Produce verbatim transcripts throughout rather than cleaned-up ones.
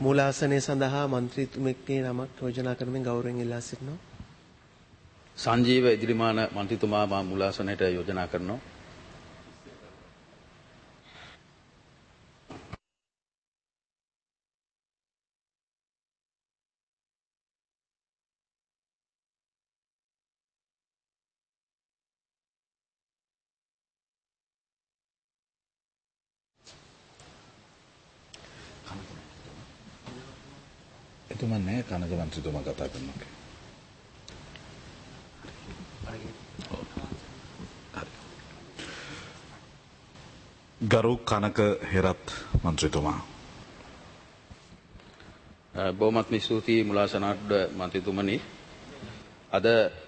මූලාසනය සඳහා මන්ත්‍රීතුමෙක්ගේ නමක් යෝජනා කරමින් ගෞරවයෙන් ඉල්ලා සිටිනවා. සංජීව ඉදිරිමාන මන්ත්‍රීතුමා මා මූලාසනයට යෝජනා කරනවා. එතුමන්නේ කනක මන්ත්‍රීතුමා කතා කරනවා. ගරු කනක හෙරත් මන්ත්‍රීතුමා. බොහොමත්ම ස්තුතියි මුලාසනාඩ්ඩ මන්ත්‍රීතුමනි. අද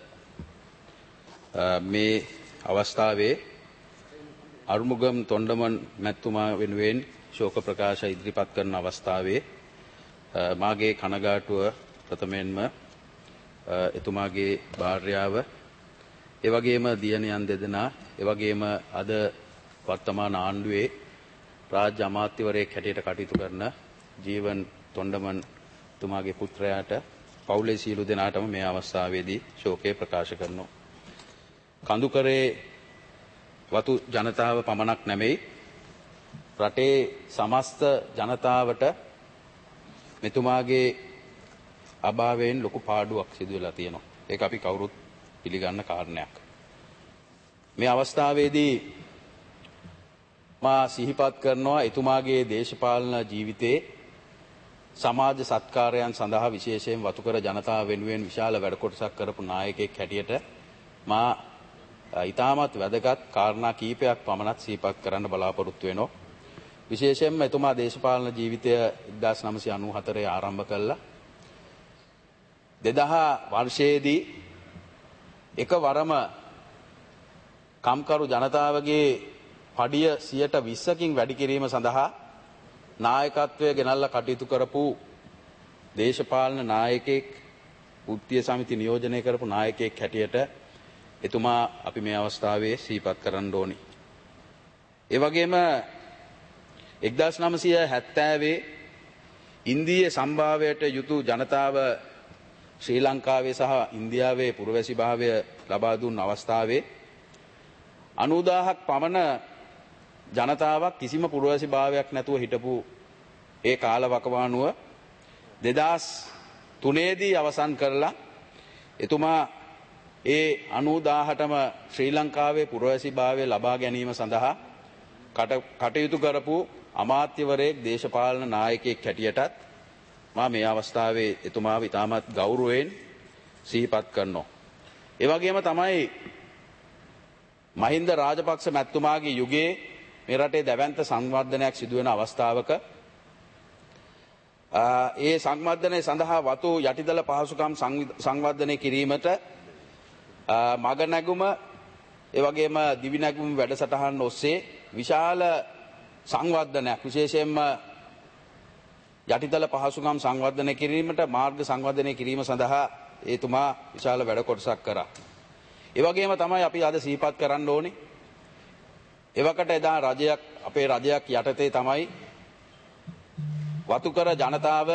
මේ අවස්ථාවේ අරුමුගම් තොණ්ඩමන් මැතිතුමා වෙනුවෙන් ශෝක ප්‍රකාශ ඉදිරිපත් කරන අවස්ථාවේ මාගේ කනගාටුව ප්‍රථමයෙන්ම එතුමාගේ භාර්යාව ඒ වගේම දියණියන් දෙදෙනා ඒ වගේම අද වර්තමාන ආණ්ඩුවේ රාජ්‍ය අමාත්‍යවරයෙක් හැටියට කටයුතු කරන ජීවන් තොණ්ඩමන් තුමාගේ පුත්‍රයාට පවුලේ සියලු දෙනාටම මේ අවස්ථාවේදී ශෝකය ප්‍රකාශ කරනවා. කඳුකරේ වතු ජනතාව පමණක් නෙමෙයි රටේ සමස්ත ජනතාවට මෙතුමාගේ අභාවයෙන් ලොකු පාඩුවක් සිදු වෙලා තියෙනවා. ඒක අපි කවුරුත් පිළිගන්න කාරණයක්. මේ අවස්ථාවේදී මා සිහිපත් කරනවා එතුමාගේ දේශපාලන ජීවිතයේ සමාජ සත්කාරයන් සඳහා විශේෂයෙන් වතුකර ජනතාව වෙනුවෙන් විශාල වැඩ කොටසක් කරපු නායකයෙක් හැටියට මා ඊටමත් වැදගත් කාරණා කීපයක් පමණක් සිහිපත් කරන්න බලාපොරොත්තු වෙනවා. විශේෂයෙන්ම එතුමා දේශපාලන ජීවිතය එක්දාස් නවසිය අනූහතරේ ආරම්භ කළා. දෙදහස් වර්ෂයේදී එකවරම කම්කරු ජනතාවගේ පඩිය සියයට විස්සකින් වැඩි කිරීම සඳහා නායකත්වය ගෙනල්ලා කටයුතු කරපු දේශපාලන නායකයෙක් වෘත්තීය සමිති නියෝජනය කරපු නායකයෙක් හැටියට එතුමා අපි මේ අවස්ථාවේ සිහිපත් කරන්න ඕනි. ඒ වගේම එක්දාස් නවසිය හැත්තෑවේ ඉන්දීය සම්භාවයට යුතු ජනතාව ශ්‍රී ලංකාවේ සහ ඉන්දියාවේ පුරවැසි භාවය ලබා දුන් අවස්ථාවේ අනූදාහක් පමණ ජනතාවක් කිසිම පුරවැසි භාවයක් නැතුව හිටපු ඒ කාලවකවානුව දෙදහස් තුනේදී අවසන් කරලා එතුමා ඒ අනූදාහටම ශ්‍රී ලංකාවේ පුරවැසි භාවය ලබා ගැනීම සඳහා කටයුතු කරපු අමාත්‍යවරයෙක් දේශපාලන නායකයෙක් හැටියටත් මා මේ අවස්ථාවේ එතුමාව ඉතාමත් ගෞරවයෙන් සිහිපත් කරනවා. ඒ වගේම තමයි මහින්ද රාජපක්ෂ මැතිතුමාගේ යුගයේ මේ රටේ දැවැන්ත සංවර්ධනයක් සිදු වෙන අවස්ථාවක ඒ සංවර්ධනය සඳහා වතු යටිදල පහසුකම් සංවර්ධනය කිරීමට මග නැගුම ඒ වගේම දිවි නැගුම් වැඩසටහන් ඔස්සේ විශාල සංවර්ධනයක් විශේෂයෙන්ම යටිතල පහසුකම් සංවර්ධනය කිරීමට මාර්ග සංවර්ධනය කිරීම සඳහා එතුමා විශාල වැඩ කොටසක් කරා. ඒ වගේම තමයි අපි අද සිහිපත් කරන්න ඕනේ. එවකට එදා රජයක් අපේ රජයක් යටතේ තමයි වතුකර ජනතාව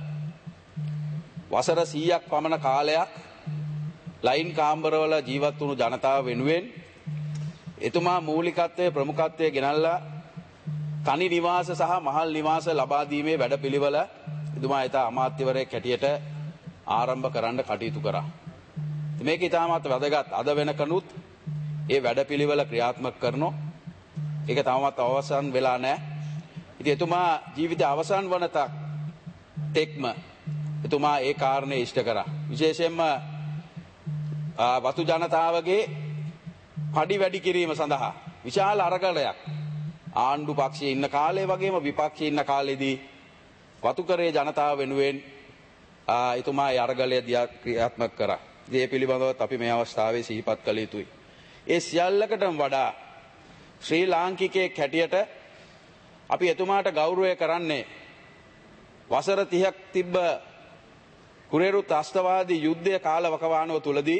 වසර සීයක් පමණ කාලයක් ලයින් කාමරවල ජීවත් වුණු ජනතාව වෙනුවෙන් එතුමා මූලිකත්වයේ ප්‍රමුඛත්වයේ ගෙනල්ලා තනි නිවාස සහ මහල් නිවාස ලබා දීමේ වැඩපිළිවෙල එතුමා ඊට අමාත්‍යවරයෙක් හැටියට ආරම්භ කරන්න කටයුතු කරා. මේක ඉතාමත් වැදගත්. අද වෙනකනුත් ඒ වැඩපිළිවෙල ක්‍රියාත්මක කරනවා. ඒක තාමත් අවසන් වෙලා නැහැ. ඉතින් එතුමා ජීවිතය අවසන් වන තෙක්ම එතුමා ඒ කාරණේ ඉෂ්ට කරා. විශේෂයෙන්ම වතු ජනතාවගේ පඩි වැඩි කිරීම සඳහා විශාල අරගලයක් ආණ්ඩු පක්ෂයේ ඉන්න කාලේ වගේම විපක්ෂයේ ඉන්න කාලෙදී වතුකරේ ජනතාව වෙනුවෙන් එතුමා ඒ අරගලය ක්‍රියාත්මක කරා. ඒ පිළිබඳවත් අපි මේ අවස්ථාවේ සිහිපත් කළ යුතුයි. ඒ සියල්ලකටම වඩා ශ්‍රී ලාංකිකයෙක් හැටියට අපි එතුමාට ගෞරවය කරන්නේ වසර තිහක් තිබ්බ කුරේරු ත්‍රස්තවාදී යුද්ධය කාලවකවානුව තුලදී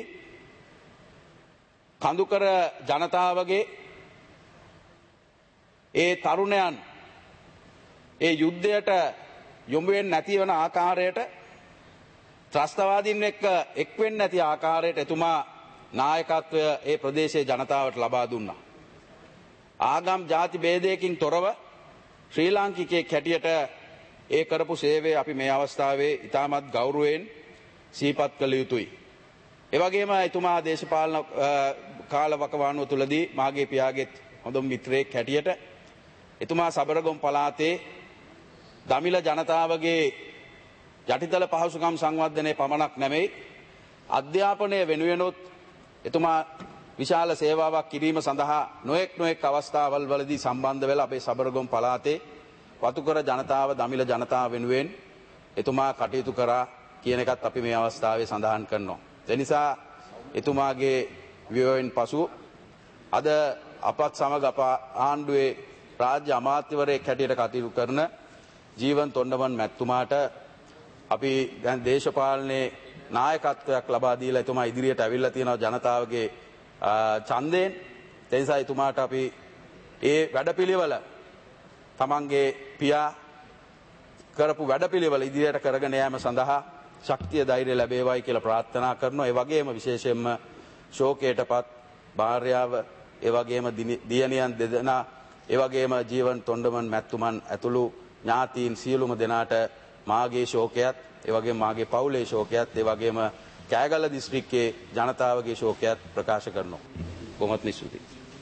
කඳුකර ජනතාවගේ ඒ තරුණයන් ඒ යුද්ධයට යොමු වෙන්නේ නැති වෙන ආකාරයට ත්‍රස්තවාදීන් එක්ක එක් වෙන්නේ නැති ආකාරයට එතුමා නායකත්වය ඒ ප්‍රදේශයේ ජනතාවට ලබා දුන්නා. ආගම් ಜಾති ભેදයකින් තොරව ශ්‍රී ලාංකිකයෙක් හැටියට ඒ කරපු සේවය අපි මේ අවස්ථාවේ ඉතාමත් ගෞරවයෙන් සිහිපත් කළ යුතුයි. ඒ වගේම එතුමා දේශපාලන කාලවකවානුව තුලදී මාගේ පියාගේත් හොඳම මිත්‍රයෙක් හැටියට එතුමා සබරගොම් පළාතේ දමිළ ජනතාවගේ යටිතල පහසුකම් සංවර්ධනයේ පමණක් නෙමෙයි අධ්‍යාපනය වෙනුවෙනුත් එතුමා විශාල සේවාවක් කිරීම සඳහා නොඑක් නොඑක් අවස්ථාවල් වලදී සම්බන්ධ වෙලා අපේ සබරගොම් පළාතේ වතුකර ජනතාව දමිළ ජනතාව වෙනුවෙන් එතුමා කටයුතු කරා කියන එකත් අපි මේ අවස්ථාවේ සඳහන් කරනවා. ඒ නිසා එතුමාගේ වියෝවෙන් පසු අද අපත් සමග අප ආණ්ඩුවේ රාජ්‍ය අමාත්‍යවරයෙක් හැටියට කටයුතු කරන ජීවන් තොණ්ඩමන් මැතිතුමාට අපි දැන් දේශපාලනයේ නායකත්වයක් ලබා දීලා එතුමා ඉදිරියට ඇවිල්ලා තියෙනවා ජනතාවගේ ඡන්දයෙන්. ඒ නිසා එතුමාට අපි ඒ වැඩපිළිවෙල තමන්ගේ පියා කරපු වැඩපිළිවෙල ඉදිරියට කරගෙන යාම සඳහා ශක්තිය ධෛර්යය ලැබේවායි කියලා ප්‍රාර්ථනා කරනවා. ඒ වගේම විශේෂයෙන්ම ශෝකයටපත් භාර්යාව, ඒ වගේම දියණියන් දෙදෙනා, ඒ වගේම ජීවන් තොණ්ඩමන් මැතිතුමන් ඇතුළු ඥාතීන් සියලුම දෙනාට මාගේ ශෝකයත්, ඒ වගේම මාගේ පවුලේ ශෝකයත්, ඒ වගේම කෑගල්ල දිස්ත්‍රික්කයේ ජනතාවගේ ශෝකයත් ප්‍රකාශ කරනවා. කොහොමත් නිසුති.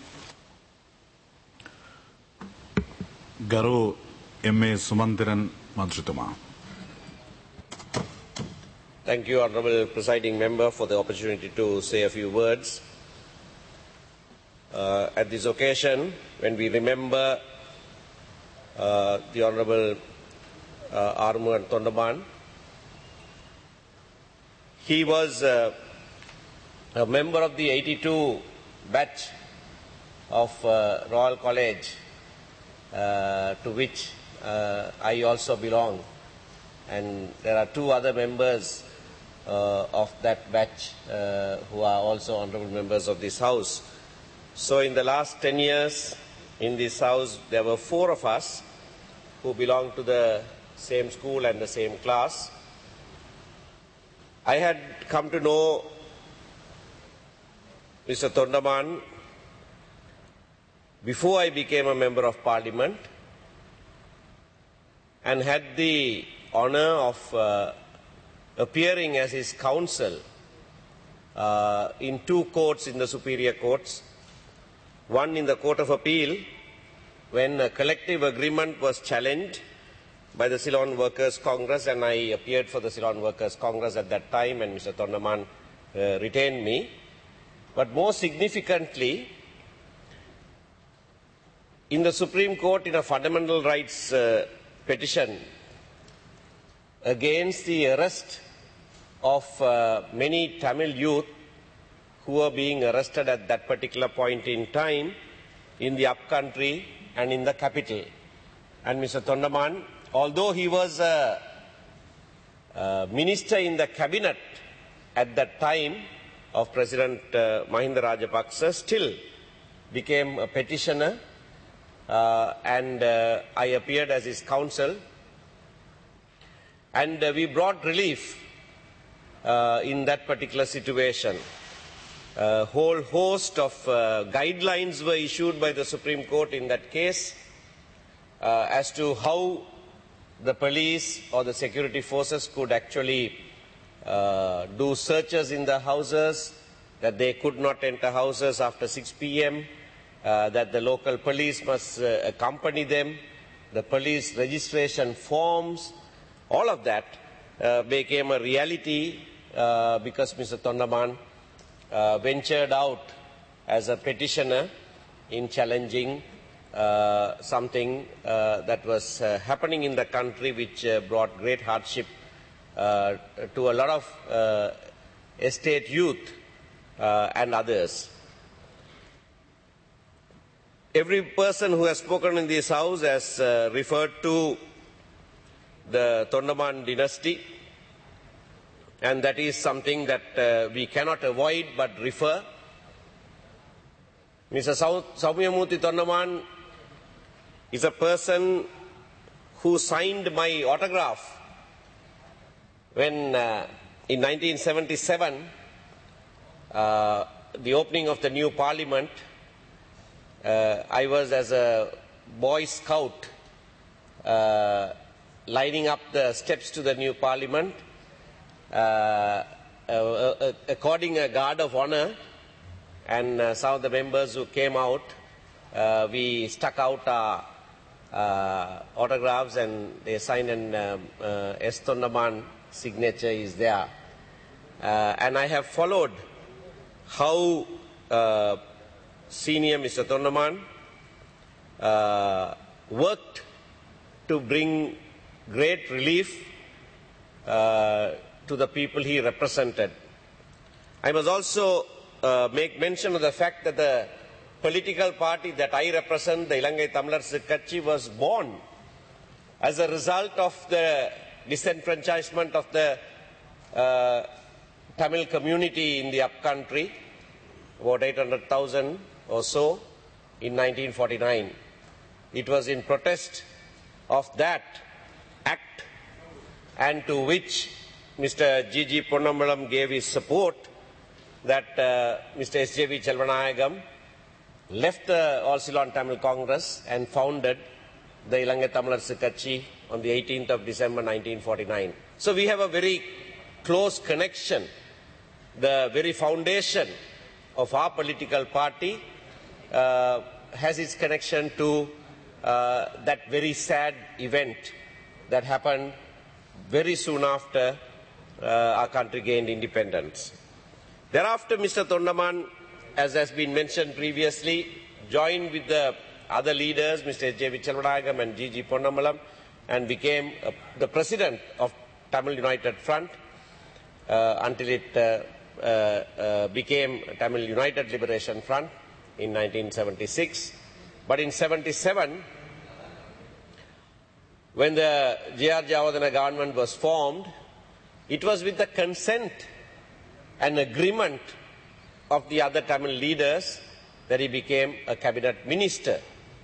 ගරු එම් ඒ Sumanthiran මන්ත්‍රීතුමා. Thank you, Honourable Presiding Member, for the opportunity to say a few words. Uh, at this occasion, when we remember uh, the Honourable uh, Arumugan Thondaman, he was uh, a member of the eighty-two batch of uh, Royal College, uh, to which uh, I also belong, and there are two other members uh, of that batch uh, who are also honourable members of this House. So in the last ten years in this House, there were four of us who belonged to the same school and the same class. I had come to know Mister Thondaman before I became a member of Parliament, and had the honour of uh, appearing as his counsel uh, in two courts in the superior courts. One in the Court of Appeal, when a collective agreement was challenged by the Ceylon Workers' Congress, and I appeared for the Ceylon Workers' Congress at that time, and Mister Thondaman uh, retained me. But more significantly, in the Supreme Court, in a fundamental rights uh, petition against the arrest of uh, many Tamil youth who were being arrested at that particular point in time in the upcountry and in the capital. And Mister Thondaman, although he was a, a minister in the cabinet at that time of President uh, Mahinda Rajapaksa, still became a petitioner, uh, and uh, I appeared as his counsel, and uh, we brought relief uh, in that particular situation. A whole host of uh, guidelines were issued by the Supreme Court in that case uh, as to how the police or the security forces could actually uh, do searches in the houses, that they could not enter houses after six p m, uh, that the local police must uh, accompany them, the police registration forms, all of that uh, became a reality uh, because Mister Thondaman uh, ventured out as a petitioner in challenging uh, something uh, that was uh, happening in the country, which uh, brought great hardship uh, to a lot of uh, estate youth uh, and others. Every person who has spoken in this House has uh, referred to the Thondaman dynasty, and that is something that uh, we cannot avoid but refer. Mister Soumyamoorthy Thondaman is a person who signed my autograph when uh, in nineteen seventy-seven, uh, the opening of the new parliament, uh, I was as a Boy Scout uh, lining up the steps to the new parliament, uh, uh, uh, according a guard of honor, and uh, some of the members who came out, uh, we stuck out our uh, autographs and they signed, and um, uh, S. Thondaman signature is there. Uh, and I have followed how uh, senior Mister Thondaman uh, worked to bring great relief uh, to the people he represented. I must also uh, make mention of the fact that the political party that I represent, the Ilangai Tamilarsu Katchi, was born as a result of the disenfranchisement of the uh, Tamil community in the upcountry, about eight hundred thousand or so, in nineteen forty-nine. It was in protest of that act, and to which Mister G G Ponnambalam gave his support, that uh, Mister S J V Chelvanayagam left the All Ceylon Tamil Congress and founded the Ilangai Tamilarsu Katchi on the eighteenth of December nineteen forty-nine. So we have a very close connection. The very foundation of our political party uh, has its connection to uh, that very sad event that happened very soon after uh, our country gained independence. Thereafter, Mister Thondaman, as has been mentioned previously, joined with the other leaders, Mister S J V Chelvanayagam and G G Ponnambalam, and became uh, the president of Tamil United Front uh, until it uh, uh, uh, became Tamil United Liberation Front in nineteen seventy-six. But in seventy-seven, when the J R Jayawardena government was formed, it was with the consent and agreement of the other Tamil leaders that he became a cabinet minister.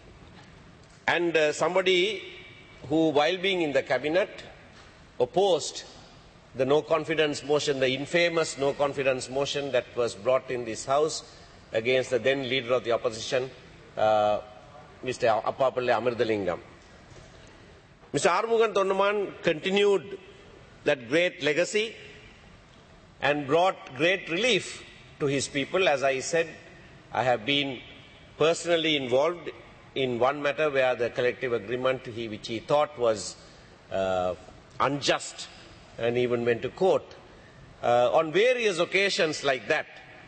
And uh, somebody who, while being in the cabinet, opposed the no confidence motion, the infamous no confidence motion that was brought in this house against the then leader of the opposition, uh, Mister Appapalle Amirthalingam. Mister Arumugan Thondaman continued that great legacy and brought great relief to his people. As I said, I have been personally involved in one matter where the collective agreement he, which he thought was uh, unjust, and even went to court. Uh, on various occasions like that,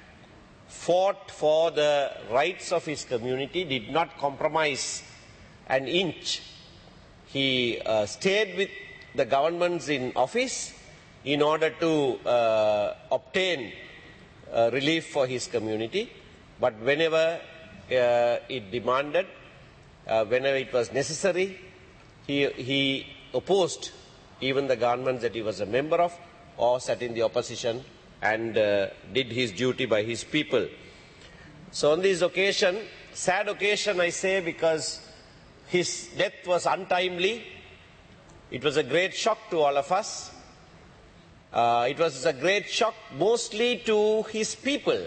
fought for the rights of his community, did not compromise an inch. He uh, stayed with the governments in office in order to uh, obtain uh, relief for his community. But whenever uh, it demanded, uh, whenever it was necessary, he, he opposed even the governments that he was a member of or sat in the opposition, and uh, did his duty by his people. So on this occasion, sad occasion I say, because his death was untimely. It was a great shock to all of us. Uh, it was a great shock mostly to his people.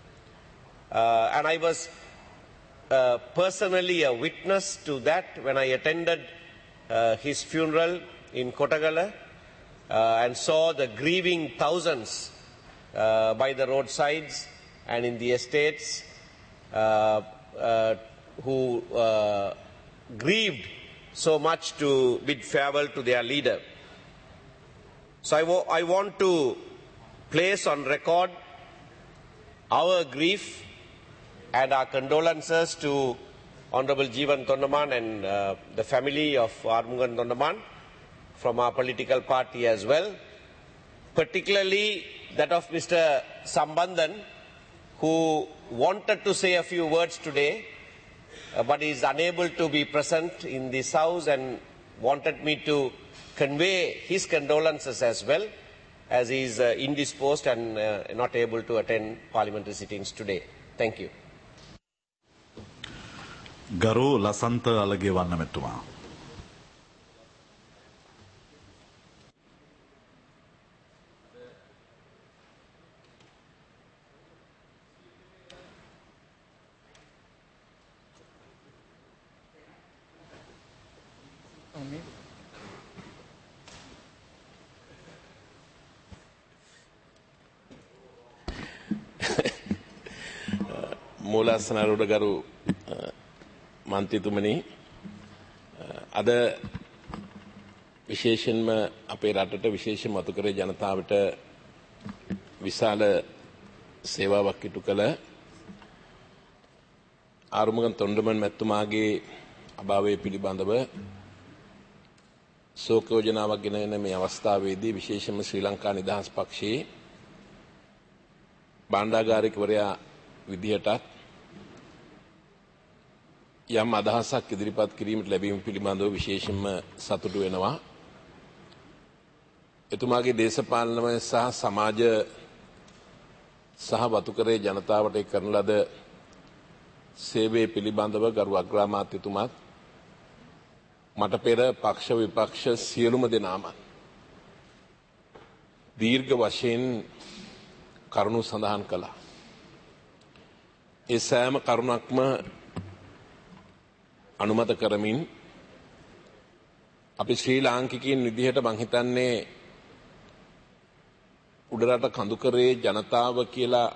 Uh, and I was uh, personally a witness to that when I attended uh, his funeral in Kotagala uh, and saw the grieving thousands uh, by the roadsides and in the estates uh, uh, who uh, grieved so much to bid farewell to their leader. So I, I want to place on record our grief and our condolences to Honorable Jeevan Thondaman and uh, the family of Arumugan Thondaman from our political party as well, particularly that of Mister Sambandhan, who wanted to say a few words today, uh, but is unable to be present in this house, and wanted me to convey his condolences as well, as he is uh, indisposed and uh, not able to attend parliamentary sittings today. Thank you. Garu Lasantha Alagewannamethuma. මූලාසනාරූඪ ගරු මන්ත්‍රීතුමනි අද විශේෂයෙන්ම අපේ රටට විශේෂ මතුකරේ ජනතාවට විශාල සේවාවක් ඉටු කළ ආරුමුගන් තොණ්ඩමන් මැතිතුමාගේ අභාවය පිළිබඳව ශෝක යෝජනාවක් ගෙන එන මේ අවස්ථාවේදී විශේෂයෙන්ම ශ්‍රී ලංකා නිදහස් පක්ෂයේ භාණ්ඩාගාරිකවරයා විදිහටත් යම් අදහසක් ඉදිරිපත් කිරීමට ලැබීම පිළිබඳව විශේෂයෙන්ම සතුටු වෙනවා. එතුමාගේ දේශපාලනමය සහ සමාජ සහ වතුකරේ ජනතාවට කරන ලද සේවය පිළිබඳව ගරු අග්‍රාමාත්‍යතුමාත් මට පෙර පක්ෂ විපක්ෂ සියලුම දෙනාම දීර්ඝ වශයෙන් කරුණු සඳහන් කළා. ඒ සෑම කරුණක්ම අනුමත කරමින් අපි ශ්‍රී ලාංකිකයින් විදිහට මං හිතන්නේ උඩරට කඳුකරේ ජනතාව කියලා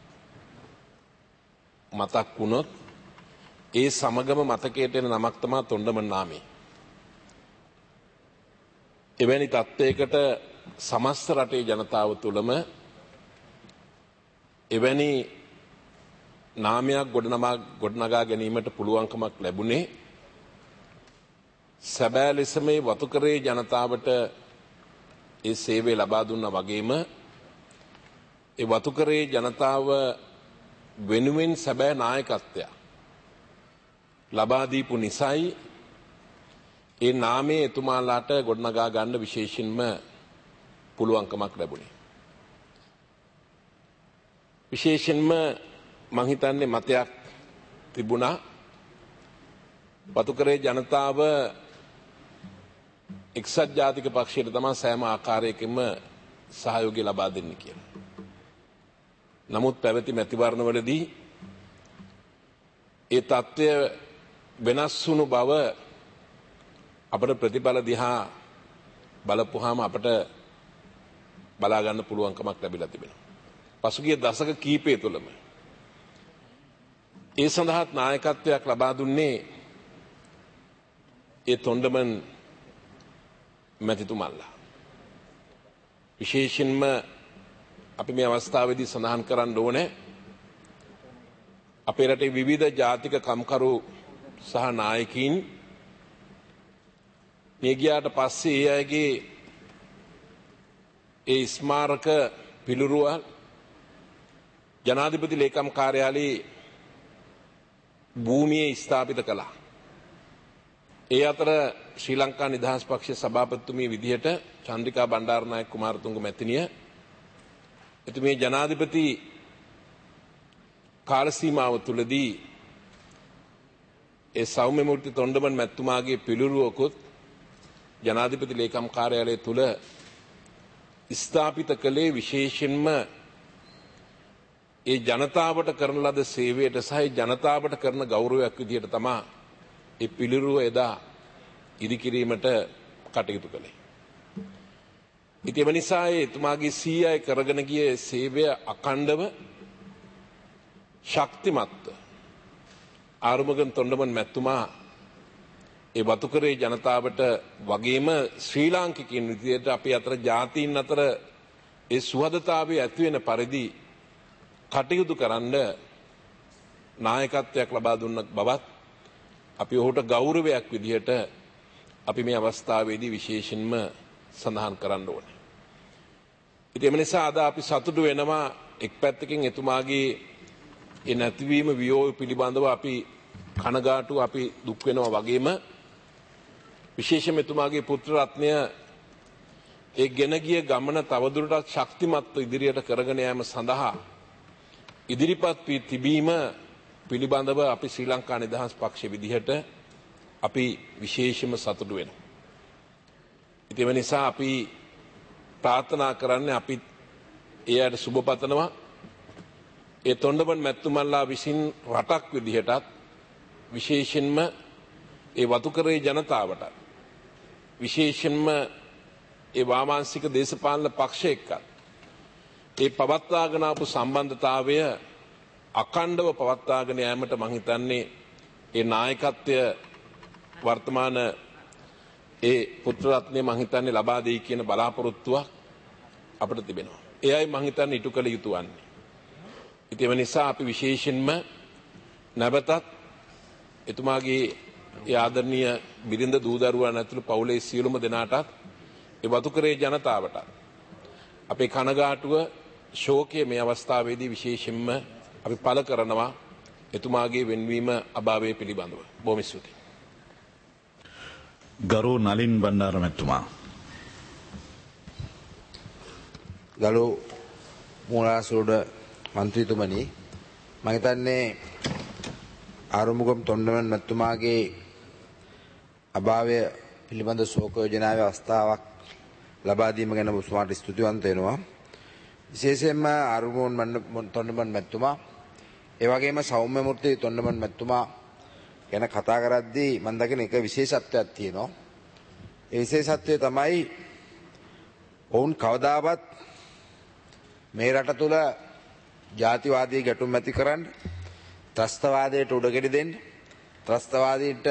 මතක් වුණොත් ඒ සමගම මතකයට එන නමක් තමයි තොණ්ඩමන් නාමය. එවැනි තත්ත්වයකට සමස්ත රටේ ජනතාව තුළම එවැනි නාමයක් ගොඩනමා ගොඩනගා ගැනීමට පුළුවන්කමක් ලැබුණේ සැබෑ ලෙස මේ වතුකරේ ජනතාවට ඒ සේවය ලබා දුන්නා වගේම ඒ වතුකරේ ජනතාව වෙනුවෙන් සැබෑ නායකත්වය ලබා දීපු නිසායි ඒ නාමයේ එතුමාලාට ගොඩනගා ගන්න විශේෂයෙන්ම පුළුවන්කමක් ලැබුණේ. විශේෂයෙන්ම මං හිතන්නේ මතයක් තිබුණා වතුකරේ ජනතාව එක්සත් ජාතික පක්ෂයට තමයි සෑම ආකාරයකින්ම සහයෝගය ලබා දෙන්නේ කියලා. නමුත් පැවති මැතිවරණවලදී ඒ තත්ත්වය වෙනස් වුණු බව අපට ප්‍රතිඵල දිහා බලපුවාම අපට බලා ගන්න පුළුවන්කමක් ලැබිලා තිබෙනවා. පසුගිය දශක කීපය තුළම ඒ සඳහා නායකත්වයක් ලබා දුන්නේ ඒ තොණ්ඩමන් මැතිතුමල්ලා. විශේෂයෙන්ම අපි මේ අවස්ථාවේදී සඳහන් කරන්න ඕනේ අපේ රටේ විවිධ ජාතික කම්කරු සහ නායකයින් මේ ගියාට පස්සේ ඒ අයගේ ඒ ස්මාරක පිළිරුවල් ජනාධිපති ලේකම් කාර්යාලයේ භූමියේ ස්ථාපිත කළා. ඒ අතර ශ්‍රී ලංකා නිදහස් පක්ෂ සභාපතිතුමිය විදිහට චන්ද්‍රිකා බණ්ඩාරනායක කුමාරතුංග මැතිණිය එතුමිය ජනාධිපති කාල සීමාව තුළදී ඒ සෞම්‍ය මූර්ති තොණ්ඩමන් මැතිතුමාගේ පිළිරුවකුත් ජනාධිපති ලේකම් කාර්යාලය තුළ ස්ථාපිත කළේ විශේෂයෙන්ම ඒ ජනතාවට කරන ලද සේවයට සහ ජනතාවට කරන ගෞරවයක් විදිහට තමයි ඒ පිළිරුව එදා ඉදිකිරීමට කටයුතු කළේ. ඉතින් ඒ නිසා ඒ එතුමාගේ සීයයි කරගෙන ගිය සේවය අඛණ්ඩව ශක්තිමත්ව ආරුමුගන් තොණ්ඩමන් මැතිතුමා ඒ වතුකරේ ජනතාවට වගේම ශ්‍රී ලාංකිකයින් විදිහට අපි අතර ජාතීන් අතර ඒ සුහදතාවය ඇති වෙන පරිදි කටයුතු කරන්න නායකත්වයක් ලබා දුන්න බවත් අපි ඔහුට ගෞරවයක් විදිහට අපි මේ අවස්ථාවේදී විශේෂයෙන්ම සඳහන් කරන්න ඕනේ. ඉතින් එම නිසා අද අපි සතුටු වෙනවා එක් පැත්තකින් එතුමාගේ ඒ නැතිවීම වියෝව පිළිබඳව අපි කනගාටු අපි දුක් වෙනවා වගේම විශේෂයෙන්ම එතුමාගේ පුත්‍ර රත්නය ඒ ගෙන ගිය ගමන තවදුරටත් ශක්තිමත්ව ඉදිරියට කරගෙන යාම සඳහා ඉදිරිපත් වී තිබීම පිළිබඳව අපි ශ්‍රී ලංකා නිදහස් පක්ෂ විදිහට අපි විශේෂයෙන්ම සතුටු වෙනවා. ඉතින් ඒ නිසා අපි ප්‍රාර්ථනා කරන්නේ අපි ඒ අයට සුබ පතනවා. ඒ තොණ්ඩමන් මැතිතුමන්ලා විසින් රටක් විදිහටත් විශේෂයෙන්ම ඒ වතුකරේ ජනතාවට විශේෂයෙන්ම ඒ වාමාංශික දේශපාලන පක්ෂ එක්ක ඒ පවත්වාගෙන ආපු සම්බන්ධතාවය අකණ්ඩව පවත්වාගෙන යාමට මම හිතන්නේ ඒ නායකත්වය වර්තමාන ඒ පුත්‍ර රත්නය මම හිතන්නේ ලබා දෙයි කියන බලාපොරොත්තුවක් අපිට තිබෙනවා. එයයි මම හිතන්නේ ඉටු කළ යුතු වන්නේ. ඉතින් ඒ නිසා අපි විශේෂයෙන්ම නැවතත් එතුමාගේ ඒ ආදරණීය බිරිඳ දූ දරුවන් ඇතුළු පවුලේ සියලුම දෙනාටත් ඒ වතුකරේ ජනතාවට අපේ කනගාටුව ශෝකය මේ අවස්ථාවේදී විශේෂයෙන්ම අපි පළ කරනවා එතුමාගේ වෙන්වීම අභාවය පිළිබඳව. බොහොම ස්තුතියි. ගරු නලින් බණ්ඩාර මැතිතුමා. ගරු මූලාසුරුඩ මන්ත්‍රීතුමනි, මම හිතන්නේ ආරුමුගම් තොණ්ඩමන් මැතිතුමාගේ අභාවය පිළිබඳ ශෝක යෝජනාවේ අවස්ථාවක් ලබා දීම ගැන ඔබතුමාට ස්තුතිවන්ත වෙනවා. විශේෂයෙන්ම ආරුමුගම් තොණ්ඩමන් මැතිතුමා ඒ වගේම සෞම්‍ය මූර්ති තොණ්ඩමන් මැතිතුමා ගැන කතා කරද්දී මම දකින එක විශේෂත්වයක් තියෙනවා. ඒ විශේෂත්වය තමයි ඔවුන් කවදාවත් මේ රට තුළ ජාතිවාදී ගැටුම් ඇති කරන්න, ත්‍රස්තවාදයට උඩගෙඩි දෙන්න, ත්‍රස්තවාදීන්ට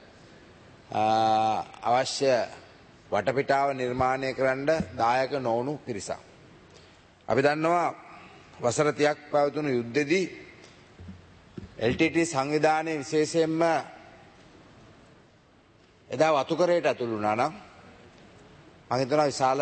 අවශ්‍ය වටපිටාව නිර්මාණය කරන්න දායක නොවුණු පිරිසක්. අපි දන්නවා වසර තිහක් පැවතුණු යුද්ධෙදී එල් ටී ටී සංවිධානයේ විශේෂයෙන්ම එදා වතුකරයට ඇතුළු වුණා නම් මම හිතනවා විශාල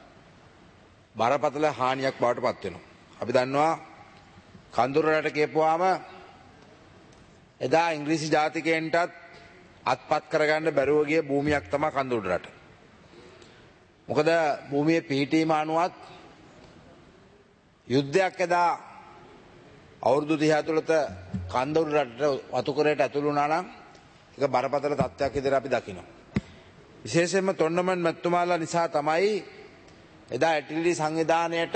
බරපතල හානියක් බවට පත් වෙනවා. අපි දන්නවා කඳුරරට කියපුවාම එදා ඉංග්‍රීසි ජාතිකයන්ටත් අත්පත් කරගන්න බැරුව ගිය භූමියක් තමයි කඳුරරට. මොකද භූමියේ පිහිටීම අනුවත් යුද්ධයක් එදා අවුරුදු තිහ ඇතුළත කඳුරරට වතුකරයට ඇතුළු වුණා නම් ඒක බරපතල තත්ත්වයක් විදිහට අපි දකිනවා. විශේෂයෙන්ම තොණ්ඩමන් මැතිතුමාලා නිසා තමයි එදා එල් ටී ටී සංවිධානයට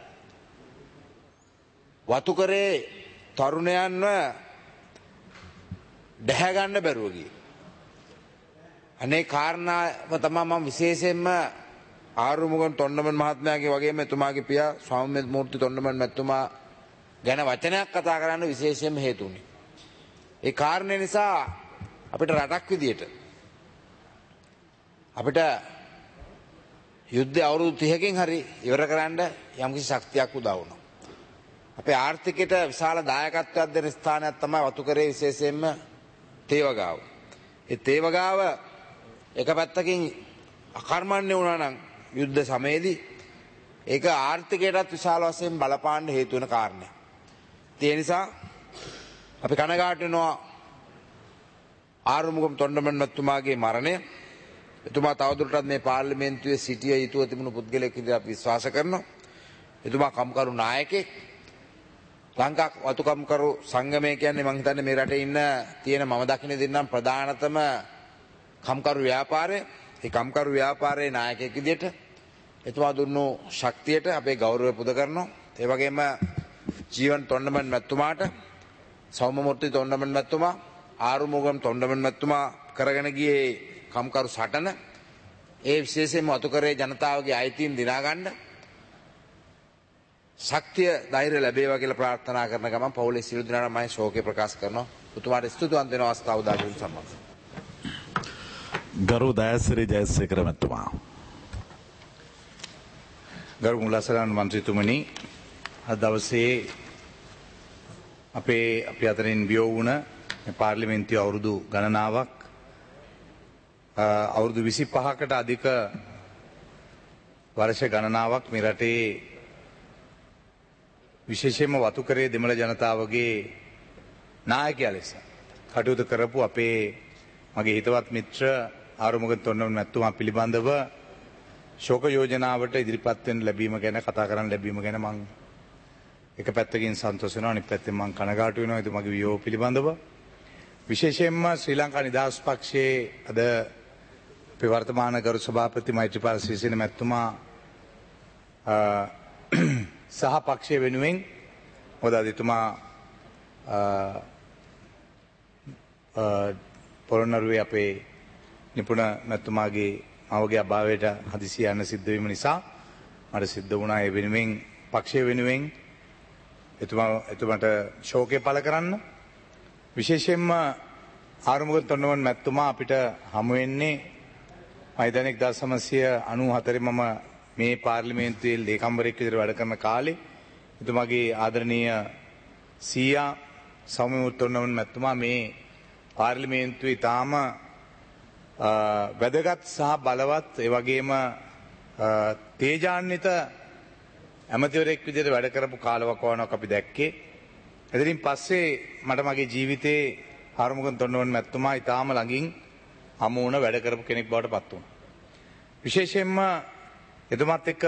වතුකරේ තරුණයන්ව දැහැ ගන්න බැරුව ගියේ. අනේ කාරණාව තමයි මම විශේෂයෙන්ම ආරුමුගම් තොණ්ඩමන් මහත්මයාගේ වගේම එතුමාගේ පියා සෞම්‍ය මූර්ති තොණ්ඩමන් මැතිතුමා ගැන වචනයක් කතා කරන්න විශේෂයෙන්ම හේතු වුණේ. ඒ කාරණේ නිසා අපිට රටක් විදියට අපිට යුද්ධය අවුරුදු තිහකින් හරි ඉවර කරන්න යම්කිසි ශක්තියක් උදා වුණා. අපේ ආර්ථිකයට විශාල දායකත්වයක් දෙන ස්ථානයක් තමයි වතුකරේ විශේෂයෙන්ම තේවගාව. ඒ තේවගාව එක පැත්තකින් අකර්මණ්‍ය වුණා නම් යුද්ධ සමයේදී ඒක ආර්ථිකයටත් විශාල වශයෙන් බලපාන්න හේතු වෙන කාරණයක්. ඒ නිසා අපි කනගාටු වෙනවා ආරුමුගම් තොණ්ඩමන් මැතිතුමාගේ මරණය. එතුමා තවදුරටත් මේ පාර්ලිමේන්තුවේ සිටිය යුතුව තිබුණු පුද්ගලයෙක් විදිහට අපි විශ්වාස කරනවා. එතුමා කම්කරු නායකයෙක්. ලංකා වතුකම්කරු සංගමය කියන්නේ මම හිතන්නේ මේ රටේ ඉන්න තියෙන මම දකින්න දෙන්නම් ප්‍රධානතම කම්කරු ව්‍යාපාරය. ඒ කම්කරු ව්‍යාපාරයේ නායකයෙක් විදිහට එතුමා දුන්නු ශක්තියට අපේ ගෞරවය පුද කරනවා. ඒ වගේම ජීවන් තොණ්ඩමන් මැතිතුමාට, සෞම්‍ය මූර්ති තොණ්ඩමන් මැතිතුමා, ආරුමුගම් තොණ්ඩමන් මැතිතුමා කරගෙන ගියේ කම්කරු සටන ඒ විශේෂයෙන්ම වතුකරේ ජනතාවගේ අයිතීන් දිනා ගන්න ශක්තිය ධෛර්ය ලැබේවා කියලා ප්‍රාර්ථනා කරන ගමන් පවුලේ සියලු දෙනාට මම ශෝකය ප්‍රකාශ කරනවා. උතුමාට ස්තුතිවන්ත වෙන අවස්ථාව උදා කරගන්න සම්මාන. ගරු දයාසිරි ජයසේකර මැතිතුමා. ගරු මුලසරන් මන්ත්‍රීතුමනි, අද දවසේ අපේ අපි අතරින් වියෝ වුණ පාර්ලිමේන්තුවේ අවුරුදු ගණනාවක් අවුරුදු විසිපහකට අධික වර්ෂ ගණනාවක් මේ රටේ විශේෂයෙන්ම වතුකරේ දෙමළ ජනතාවගේ නායකයා ලෙස කටයුතු කරපු අපේ මගේ හිතවත් මිත්‍ර ආරුමුගම් තොණ්ඩමන් මැතිතුමා පිළිබඳව ශෝක යෝජනාවට ඉදිරිපත් වෙන්න ලැබීම ගැන කතා කරන්න ලැබීම ගැන මම එක පැත්තකින් සන්තෝෂ වෙනවා, අනිත් පැත්තෙන් මම කනගාටු වෙනවා එතුමාගේ වියෝව පිළිබඳව. විශේෂයෙන්ම ශ්‍රී ලංකා නිදහස් පක්ෂයේ අද අපේ වර්තමාන ගරු සභාපති මෛත්‍රීපාල සිරිසේන මැතිතුමා සහ පක්ෂය වෙනුවෙන් මොකද එතුමා පොළොන්නරුවේ අපේ නිපුණ මැතිතුමාගේ මවගේ අභාවයට හදිසිය යන්න සිද්ධ වීම නිසා මට සිද්ධ වුණා ඒ වෙනුවෙන් පක්ෂය වෙනුවෙන් එතුමා එතුමට ශෝකය පළ කරන්න. විශේෂයෙන්ම ආරුමුගන් තොන්නමන් මැතිතුමා අපිට හමු වෙන්නේ මයිදන එක්දාස් නවසිය අනූ හතරේ මම මේ පාර්ලිමේන්තුවේ ලේකම්වරයෙක් විදිහට වැඩ කරන කාලේ එතුමාගේ ආදරණීය සීයා සෞම්‍යමුත් තොන්නමන් මැතිතුමා මේ පාර්ලිමේන්තුවේ තාම වැදගත් සහ බලවත් ඒ වගේම තේජාන්විත ඇමතිවරයෙක් විදිහට වැඩ කරපු කාලවකවානුවක් අපි දැක්කේ. එතනින් පස්සේ මට මගේ ජීවිතේ ආරුමුගන් තොන්නමන් මැතිතුමා ඊටාම ළඟින් හමු වුණ වැඩ කරපු කෙනෙක් බවට පත් වුණා. විශේෂයෙන්ම එතුමත් එක්ක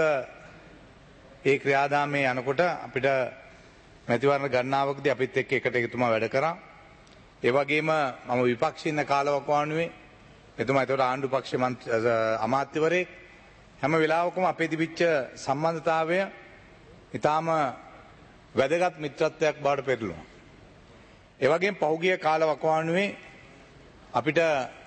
ඒ ක්‍රියාදාමයේ යනකොට අපිට මැතිවරණ ගණනාවකදී අපිත් එක්ක එකට එතුමා වැඩ කරා. ඒ වගේම මම විපක්ෂයේ ඉන්න කාලවකවානුවේ එතුමා ඒතකොට ආණ්ඩු පක්ෂයේ අමාත්‍යවරයෙක් හැම වෙලාවකම අපේ තිබිච්ච සම්බන්ධතාවය ඊටාම වැදගත් මිත්‍රත්වයක් බවට පෙරළුණා. ඒ වගේම පහුගිය කාලවකවානුවේ අපිට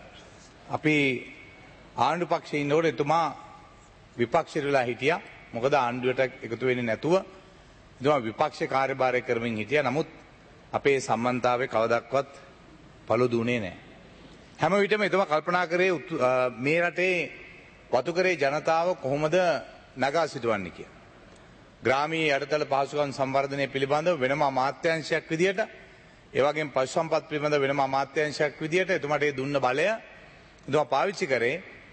අපි ආණ්ඩු පක්ෂයේ ඉන්නකොට එතුමා විපක්ෂයට වෙලා හිටියා. මොකද ආණ්ඩුවට එකතු වෙන්නේ නැතුව එතුමා විපක්ෂ කාර්යභාරය කරමින් හිටියා. නමුත් අපේ සම්බන්ධතාවය කවදාවත් පළු දුන්නේ නැහැ. හැම විටම එතුමා කල්පනා කරේ මේ රටේ වතුකරේ ජනතාව කොහොමද නගා සිටවන්නේ කියලා. ග්‍රාමීය යටිතල පහසුකම් සංවර්ධනය පිළිබඳව වෙනම අමාත්‍යාංශයක් විදියට ඒ වගේම පශු සම්පත් පිළිබඳව වෙනම අමාත්‍යාංශයක් විදියට එතුමාට ඒ දුන්න බලය එතුමා පාවිච්චි කරේ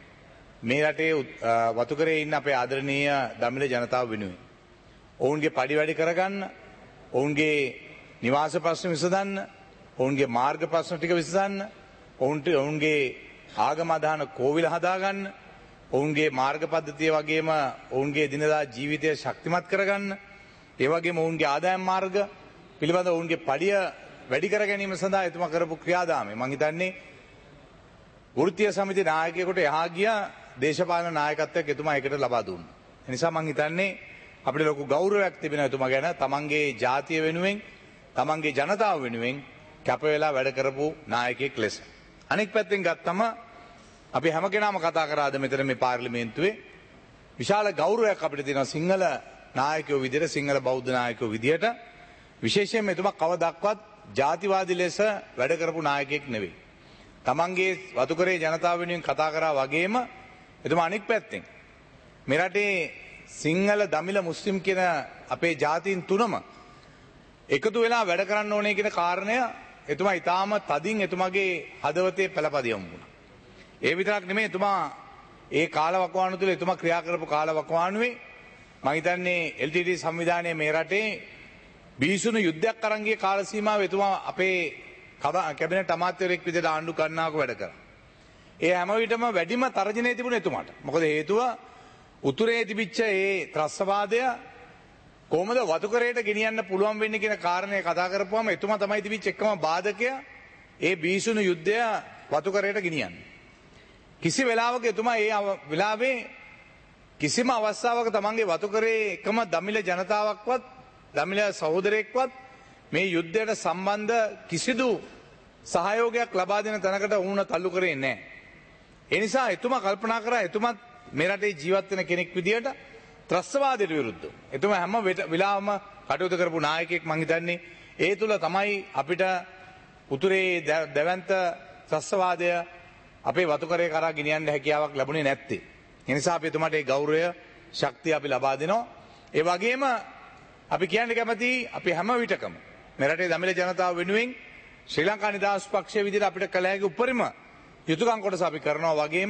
මේ රටේ වතුකරේ ඉන්න අපේ ආදරණීය දමිළ ජනතාව වෙනුවෙන්. ඔවුන්ගේ පඩි වැඩි කරගන්න, ඔවුන්ගේ නිවාස ප්‍රශ්න විසඳන්න, ඔවුන්ගේ මාර්ග ප්‍රශ්න ටික විසඳන්න, ඔවුන්ට ඔවුන්ගේ ආගම අදහන කෝවිල හදාගන්න, ඔවුන්ගේ මාර්ග පද්ධතිය වගේම ඔවුන්ගේ දිනදා ජීවිතය ශක්තිමත් කරගන්න, ඒ වගේම ඔවුන්ගේ ආදායම් මාර්ග පිළිබඳ ඔවුන්ගේ පඩිය වැඩි කර ගැනීම සඳහා එතුමා කරපු ක්‍රියාදාමය මම හිතන්නේ වෘත්තීය සමිති නායකයෙකුට එහා ගිය දේශපාලන නායකත්වයක් එතුමා ඒකට ලබා දුන්නා. ඒ නිසා මම හිතන්නේ අපිට ලොකු ගෞරවයක් තිබෙනවා එතුමා ගැන. තමන්ගේ ජාතිය වෙනුවෙන්, තමන්ගේ ජනතාව වෙනුවෙන් කැප වෙලා වැඩ කරපු නායකයෙක් ලෙස. අනෙක් පැත්තෙන් ගත්තම අපි හැම කෙනාම කතා කරාද මෙතන මේ පාර්ලිමේන්තුවේ විශාල ගෞරවයක් අපිට තියෙනවා සිංහල නායකයෝ විදියට, සිංහල බෞද්ධ නායකයෝ විදියට. විශේෂයෙන්ම එතුමා කවදාවත් ජාතිවාදී ලෙස වැඩ කරපු නායකයෙක් නෙවෙයි. තමන්ගේ වතුකරේ ජනතාව වෙනුවෙන් කතා කරා වගේම එතුමා අනෙක් පැත්තෙන් මේ රටේ සිංහල, දමිළ, මුස්ලිම් කියන අපේ ජාතීන් තුනම එකතු වෙලා වැඩ කරන්න ඕනේ කියන කාරණය එතුමා ඊටාම තදින් එතුමාගේ හදවතේ පළපදියම් වුණා. ඒ විතරක් නෙමෙයි එතුමා ඒ කාලවකවානුව තුළ එතුමා ක්‍රියා කරපු කාලවකවානුවේ මම හිතන්නේ එල් ටී ටී සංවිධානයේ මේ රටේ බිහිසුණු යුද්ධයක් අරන් ගිය කාල සීමාව එතුමා අපේ කැබිනට් අමාත්‍යවරයෙක් විදිහට ආණ්ඩු කරනාවක වැඩ කරා. ඒ හැම විටම වැඩිම තර්ජනය තිබුණේ එතුමාට. මොකද හේතුව උතුරේ තිබිච්ච ඒ ත්‍රස්තවාදය කොහොමද වතුකරයට ගෙනියන්න පුළුවන් වෙන්නේ කියන කාරණය කතා කරපුවම එතුමා තමයි තිබිච්ච එකම බාධකය ඒ බිහිසුණු යුද්ධය වතුකරයට ගෙනියන්න. කිසි වෙලාවක එතුමා ඒ වෙලාවේ කිසිම අවස්ථාවක තමන්ගේ වතුකරේ එකම දමිළ ජනතාවක්වත් දමිළ සහෝදරයෙක්වත් මේ යුද්ධයට සම්බන්ධ කිසිදු සහයෝගයක් ලබා දෙන තැනකට වුණ තල්ලු කරේ නැහැ. ඒ නිසා එතුමා කල්පනා කරා එතුමත් මේ රටේ ජීවත් වෙන කෙනෙක් විදියට ත්‍රස්තවාදයට විරුද්ධව. එතුමා හැම වෙලාවම කටයුතු කරපු නායකයෙක් මං හිතන්නේ ඒ තුල තමයි අපිට උතුරේ දැවැන්ත ත්‍රස්තවාදය අපේ වතුකරේ කරා ගෙනියන්න හැකියාවක් ලැබුණේ නැත්තේ. ඒ නිසා අපි එතුමාට ඒ ගෞරවය, ශක්තිය අපි ලබා දෙනවා. ඒ වගේම අපි කියන්න කැමති අපි හැම විටකම මේ රටේ දමිළ ජනතාව වෙනුවෙන් ශ්‍රී ලංකා නිදහස් පක්ෂය විදිහට අපිට කළ හැකි උපරිම යුතුයකම් කොටස අපි කරනවා වගේම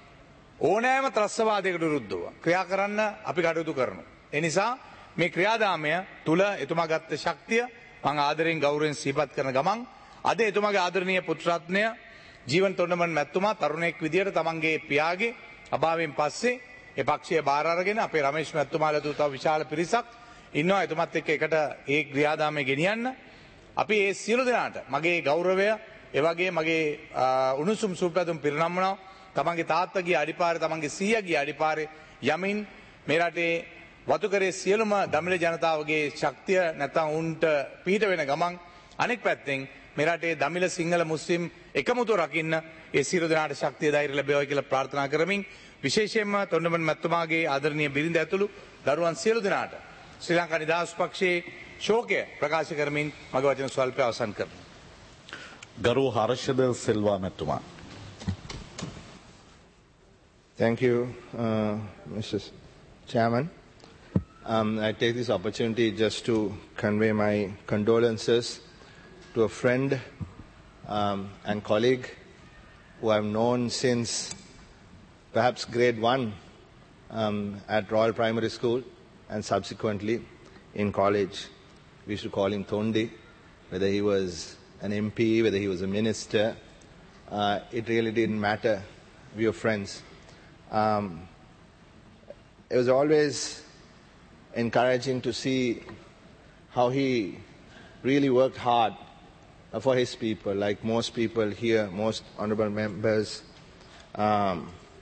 ඕනෑම ත්‍රස්තවාදයකට විරුද්ධව ක්‍රියා කරන්න අපි කටයුතු කරනවා. ඒ නිසා මේ ක්‍රියාදාමය තුල එතුමා ගත්ත ශක්තිය මම ආදරෙන් ගෞරවයෙන් සිහිපත් කරන ගමන් අද එතුමාගේ ආදරණීය පුත්‍රරත්නය ජීවන් තොන්නමන් මැතිතුමා තරුණයෙක් විදියට තමන්ගේ පියාගේ අභාවයෙන් පස්සේ ඒ පක්ෂය බාර අරගෙන අපේ රමේෂ් මැතිතුමාලා තුත විශාල පිරිසක් ඉන්නවා එතුමත් එක්ක එකට ඒ ක්‍රියාදාමය ගෙනියන්න. අපි ඒ සියලු දෙනාට මගේ ගෞරවය ඒ වගේ මගේ උණුසුම් සුවපැතුම් පිරිනමනවා. තමන්ගේ තාත්තගේ අඩිපාරේ තමන්ගේ සීයාගේ අඩිපාරේ යමින් මේ රටේ වතුකරේ සියලුම දමිළ ජනතාවගේ ශක්තිය නැත්නම් උන්ට පිට වෙන ගමන් අනෙක් පැත්තෙන් මේ රටේ දමිළ, සිංහල, මුස්ලිම් එකමුතු රකින්න ඒ සියලු දෙනාට ශක්තිය ධෛර්ය ලැබේවා කියලා ප්‍රාර්ථනා කරමින් විශේෂයෙන්ම තොන්නමන් මැතිතුමාගේ ආදරණීය බිරිඳ ඇතුළු දරුවන් සියලු දෙනාට ශ්‍රී ලංකා නිදහස් පක්ෂයේ ශෝකය ප්‍රකාශ කරමින් මගේ වචන ස්වල්පය අවසන් කරනවා. ගරු හර්ෂද සිල්වා මැතිතුමා. Thank you, uh, Mister Chairman. Um, I take this opportunity just to convey my condolences to a friend um, and colleague who I've known since perhaps grade one um, at Royal Primary School and subsequently in college. We used to call him Thondi, whether he was an M P, whether he was a minister. Uh, it really didn't matter. We were friends. Um, it was always encouraging to see how he really worked hard for his people, like most people here, most honorable members, um,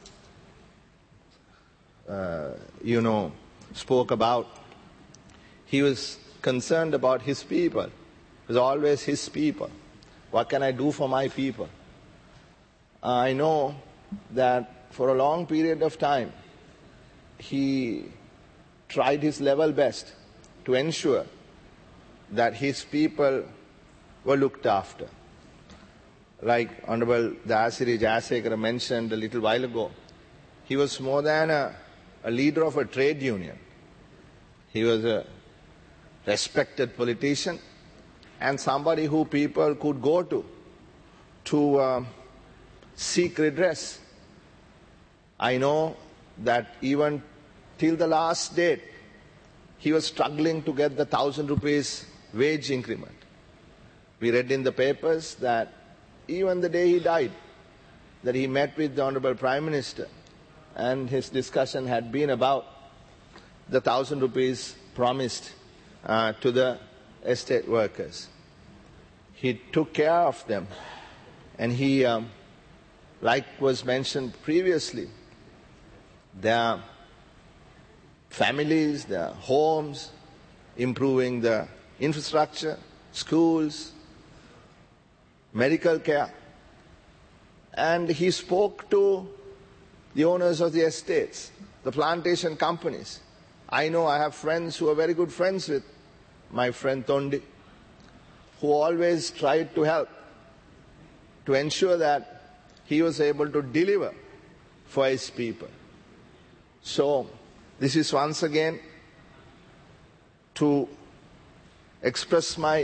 uh, you know, spoke about. He was concerned about his people. It was always his people. What can I do for my people? Uh, I know that for a long period of time, he tried his level best to ensure that his people were looked after. Like Honorable Dayasiri Jayasekara mentioned a little while ago, he was more than a, a leader of a trade union. He was a respected politician and somebody who people could go to to uh, seek redress. I know that even till the last date, he was struggling to get the thousand rupees wage increment. We read in the papers that even the day he died, that he met with the Honorable Prime Minister and his discussion had been about the thousand rupees promised uh, to the estate workers. He took care of them and he, um, like was mentioned previously, their families, their homes, improving the infrastructure, schools, medical care. And he spoke to the owners of the estates, the plantation companies. I know I have friends who are very good friends with my friend Thondi, who always tried to help to ensure that he was able to deliver for his people. So, this is once again to express my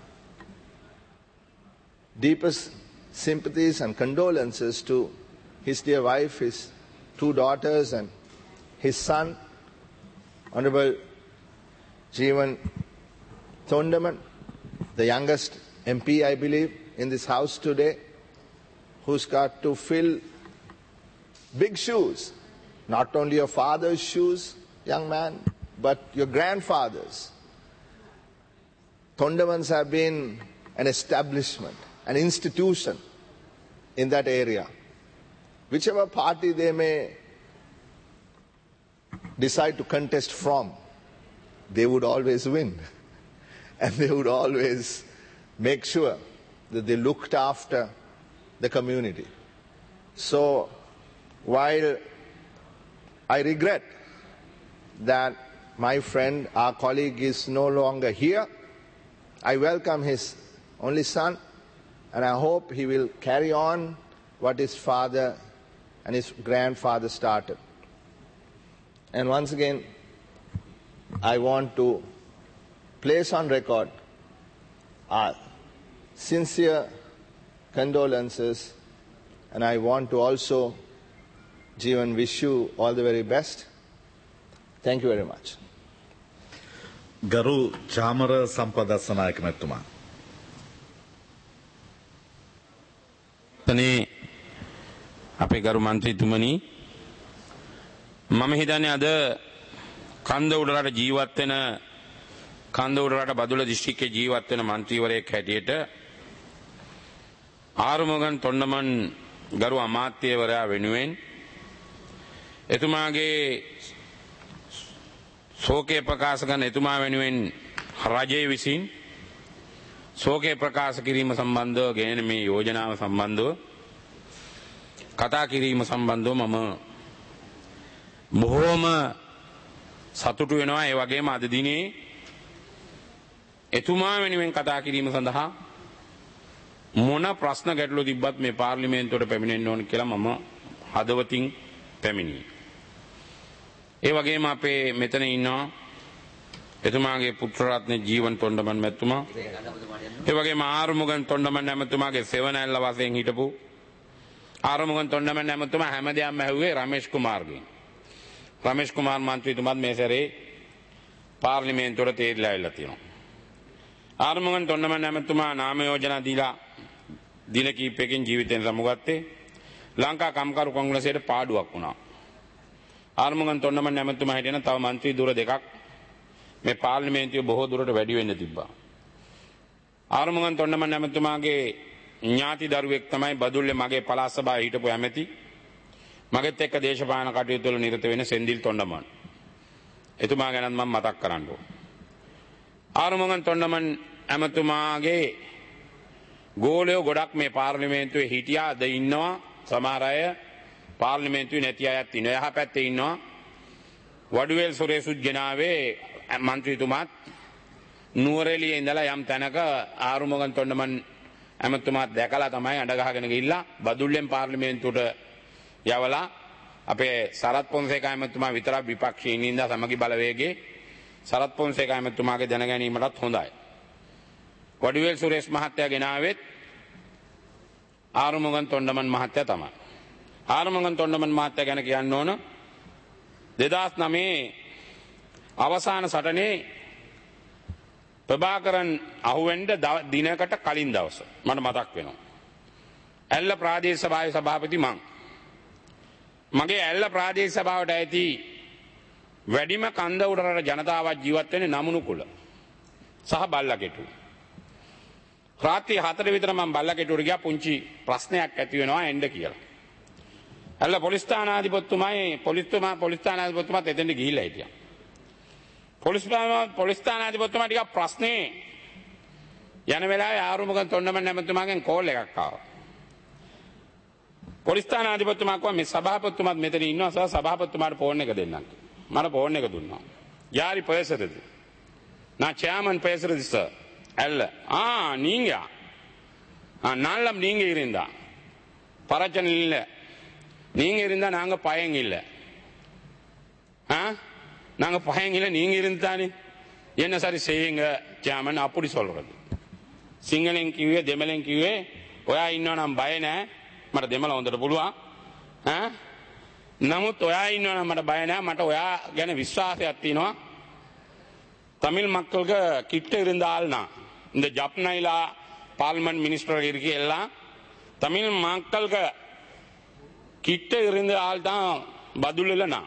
deepest sympathies and condolences to his dear wife, his two daughters and his son, Honorable Jeevan Thondaman, the youngest M P, I believe, in this house today, who's got to fill big shoes. Not only your father's shoes, young man, but your grandfather's. Thondamans have been an establishment, an institution in that area. Whichever party they may decide to contest from, they would always win. And they would always make sure that they looked after the community. So, while I regret that my friend, our colleague, is no longer here, I welcome his only son, and I hope he will carry on what his father and his grandfather started. And once again, I want to place on record our sincere condolences, and I want to also, Jeevan, wish you all the very best. Thank you very much. ගරු චාමර සම්පදස්සනායක මැතිතුමා. තනේ අපේ ගරු මන්ත්‍රීතුමනි, මම හිතන්නේ අද කන්ද උඩරට ජීවත් වෙන කන්ද උඩරට බදුල්ල දිස්ත්‍රික්කයේ ජීවත් වෙන මන්ත්‍රීවරයෙක් හැටියට ආරුමුගන් තොණ්ඩමන් ගරු අමාත්‍යවරයා වෙනුවෙන් එතුමාගේ ශෝකය ප්‍රකාශ කරන එතුමා වෙනුවෙන් රජය විසින් ශෝකය ප්‍රකාශ කිරීම සම්බන්ධව ගෙන මේ යෝජනාව සම්බන්ධව කතා කිරීම සම්බන්ධව මම බොහෝම සතුටු වෙනවා. ඒ වගේම අද දිනේ එතුමා වෙනුවෙන් කතා කිරීම සඳහා මොන ප්‍රශ්න ගැටලු තිබ්බත් මේ පාර්ලිමේන්තුවට පැමිණෙන්න ඕන කියලා මම හදවතින් පැමිණියේ. ඒ වගේම අපේ මෙතන ඉන්නවා එතුමාගේ පුත්‍ර රත්න ජීවන් තොණ්ඩමන් මැතිතුමා. ඒ වගේම ආරුමුගන් තොණ්ඩමන් ඇමතුමාගේ සෙවණැල්ල වශයෙන් හිටපු ආරුමුගන් තොණ්ඩමන් ඇමතුමා හැමදේම ඇහුවේ රමේෂ් කුමාර්ගෙන්. රමේෂ් කුමාර් මන්ත්‍රීතුමාත් මේ සැරේ පාර්ලිමේන්තුවට තේරිලා ඇවිල්ලා තියෙනවා. ආරුමුගන් තොණ්ඩමන් ඇමතුමා නාම යෝජනා දීලා දින කිහිපයකින් ජීවිතෙන් සමුගත්තේ ලංකා කම්කරු කොංග්‍රසයට පාඩුවක් වුණා. ආරුමුගන් තොණ්ඩමන් ඇමතුමා හිටියන තව මන්ත්‍රී දුර දෙකක් මේ පාර්ලිමේන්තුවේ බොහෝ දුරට වැඩි වෙන්න තිබ්බා. ආරුමුගන් තොණ්ඩමන් ඇමතුමාගේ ඥාති දරුවෙක් තමයි බදුල්ලේ මගේ පළාත් සභාවේ හිටපු ඇමති මගෙත් එක්ක දේශපාලන කටයුතු වල නිරත වෙන සෙන්දිල් තොණ්ඩමන්. එතුමා ගැනත් මම මතක් කරන්න ඕන. ආරුමුගන් තොණ්ඩමන් ඇමතුමාගේ ගෝලයෝ ගොඩක් මේ පාර්ලිමේන්තුවේ හිටියා. අද ඉන්නවා සමහර අය පාර්ලිමේන්තුවේ නැති අයත් ඉන්නවා. එහා පැත්තේ ඉන්නවා වඩුවේල් සුරේසුත් ගෙනාවේ මන්ත්‍රීතුමාත් නුවරඑළියේ ඉඳලා යම් තැනක ආරුමුගන් තොණ්ඩමන් ඇමතුමාත් දැකලා තමයි අඬ ගහගෙන ගිහිල්ලා බදුල්ලෙන් පාර්ලිමේන්තුවට යවලා අපේ සරත් පොන්සේකා ඇමතුමා විතරක් විපක්ෂයේ ඉඳලා සමගි බලවේගයේ සරත් පොන්සේකා ඇමතුමාගේ දැන ගැනීමටත් හොඳයි. වඩුවේල් සුරේෂ් මහත්තයා ගෙනාවෙත් ආරුමුගන් තොණ්ඩමන් මහත්තයා තමයි. ආරුමුගන් තොණ්ඩමන් මහත්තයා ගැන කියන්න ඕන දෙදහස් නවය අවසාන සටනේ ප්‍රභාකරන් අහුවෙන්න දිනකට කලින් දවස මට මතක් වෙනවා. ඇල්ල ප්‍රාදේශ සභාවේ සභාපති මං. මගේ ඇල්ල ප්‍රාදේශ සභාවට ඇති වැඩිම කන්ද උඩරට ජනතාවක් ජීවත් වෙන්නේ නමුණුකුල සහ බල්ලකෙටු. රාත්‍රී හතර විතර මම බල්ලකෙටුවට ගියා. පුංචි ප්‍රශ්නයක් ඇති වෙනවා එන්න කියලා. ඇල්ල පොලිස් ස්ථානාධිපතිතුමායි පොලිස්තුමා පොලිස් ස්ථානාධිපතිතුමාත් එතෙන්ට ගිහිල්ලා හිටියා. පොලිස් පොලිස් ස්ථානාධිපතිතුමා ටිකක් ප්‍රශ්නේ යන වෙලාවේ ආරුමුගන් තොණ්ඩමන් ඇමතුමාගෙන් කෝල් එකක් ආවා. පොලිස් ස්ථානාධිපතිතුමා කිව්වා මේ සභාපතිතුමාත් මෙතන ඉන්නවා සහ සභාපතිතුමාට ෆෝන් එක දෙන්නම්. මට ෆෝන් එක දුන්නා. யாரி பேசுறது? நான் சேர்மன் பேசுறது சார். அல்ல ஆ நீங்க நாளம் நீங்க இருந்தா பிரச்சனை இல்லை. நீங்க இருந்தா நாங்க பயம் இல்லை. ஆ நாங்க பயம் இல்லை. நீங்க இருந்தானே என்ன சரி செய்யுங்க சேர்மன் அப்படி சொல்றது. සිංහලෙන් කිව්වේ දෙමළෙන් කිව්වේ ඔයා ඉන්නවා නම් බය නැහැ. මට දෙමළ හොඳට පුළුවන්. ඈ නමුත් ඔයා ඉන්නවා නම් මට බය නැහැ. මට ඔයා ගැන විශ්වාසයක් තියෙනවා. தமிழ் மக்களுக்கு கிட்ட இருந்தால்னா இந்த ஜப்னைலா பார்லிமெண்ட் மினிஸ்டர் இருக்கு எல்லாம் தமிழ் மக்களுக்கு கிட்ட இருந்த ஆள் தான் බදුල්ල නා.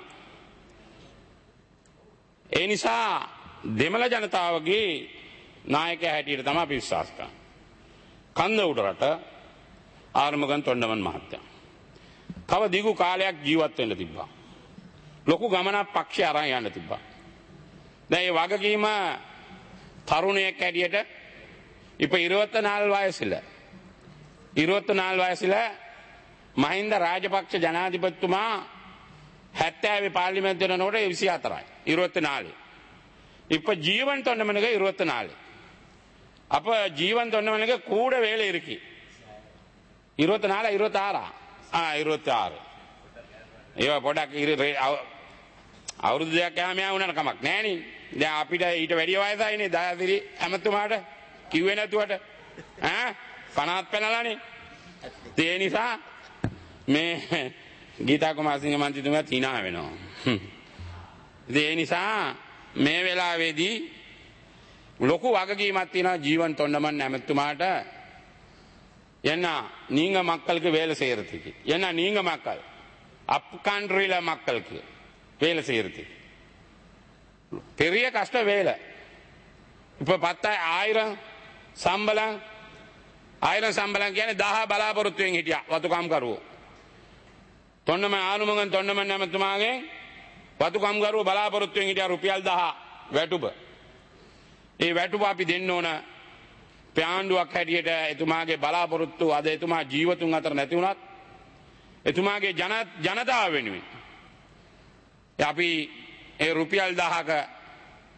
ඒ නිසා දෙමළ ජනතාවගේ නායකයා හැටියට තමයි අපි විශ්වාස කරන්නේ. කන්ද උඩරට ආරුමුගන් තොණ්ඩමන් මහත්තයා තව දිගු කාලයක් ජීවත් වෙන්න තිබ්බා. ලොකු ගමනක් පක්ෂය අරන් යන්න තිබ්බා. දැන් මේ වගකීම තරුණයෙක් හැටියට இப்ப இருபத்தி நாலு வயசுல இருபத்தி நாலு வயசுல மஹிந்த ராஜபக்ஷ ஜனாதிபதிතුමා හැත්තෑවේ පාර්ලිමේන්තුවේ නෝට විසි හතරයි இருபத்தி நாலு. இப்ப ஜீவன் தொண்டமனுக்கு இருபத்தி நாலு. அப்ப ஜீவன் தொண்டமனுக்கு கூட வேலை இருக்கு. இருபத்தி நாலு இருபத்தி ஆறா ஆ இருபத்தி ஆறு. ඒව පොඩක් අවුරුදු දෙකක් යාමයා වුණාට කමක් නෑනේ. දැන් අපිට ඊට වැඩි වයසයිනේ දයාසිරි ඇමතුමාට කිව්වේ නැතුවට ඈ පනහත් පැනලානේ. ඒ නිසා මේ ගීතා කුමාරසිංහ මන්ත්‍රීතුමා තිනා වෙනවා. ඒ නිසා මේ වෙලාවේදී ලොකු වගකීමක් තියෙනවා ජීවන් තොණ්ඩමන් ඇමතුමාට. என்ன நீங்க மக்களுக்கு வேலை செய்யறதுக்கு என்ன நீங்க மக்கள் அப் கண்ட்ரியில மக்களுக்கு வேலை செய்யறதுக்கு பெரிய கஷ்ட வேலை. இப்ப பத்தாயிரம் ஆயிரம் சம்பளம் ආயிரம் සම්බලම් කියන්නේ දහ බලාපොරොත්තුෙන් හිටියා වතුකම් කරුවෝ. තොණ්ඩම ආනුමගන් තොණ්ඩමන් ඇමතුමාගේ වතුකම් කරුවෝ බලාපොරොත්තුෙන් හිටියා රුපියල් දහ වැටුප. ඒ වැටුප අපි දෙන්න ඕන පාණ්ඩුවක් හැටියට එතුමාගේ බලාපොරොත්තු අද එතුමා ජීවතුන් අතර නැති වුණත් එතුමාගේ ජන ජනතාව වෙනුවෙන් අපි ඒ රුපියල් දහක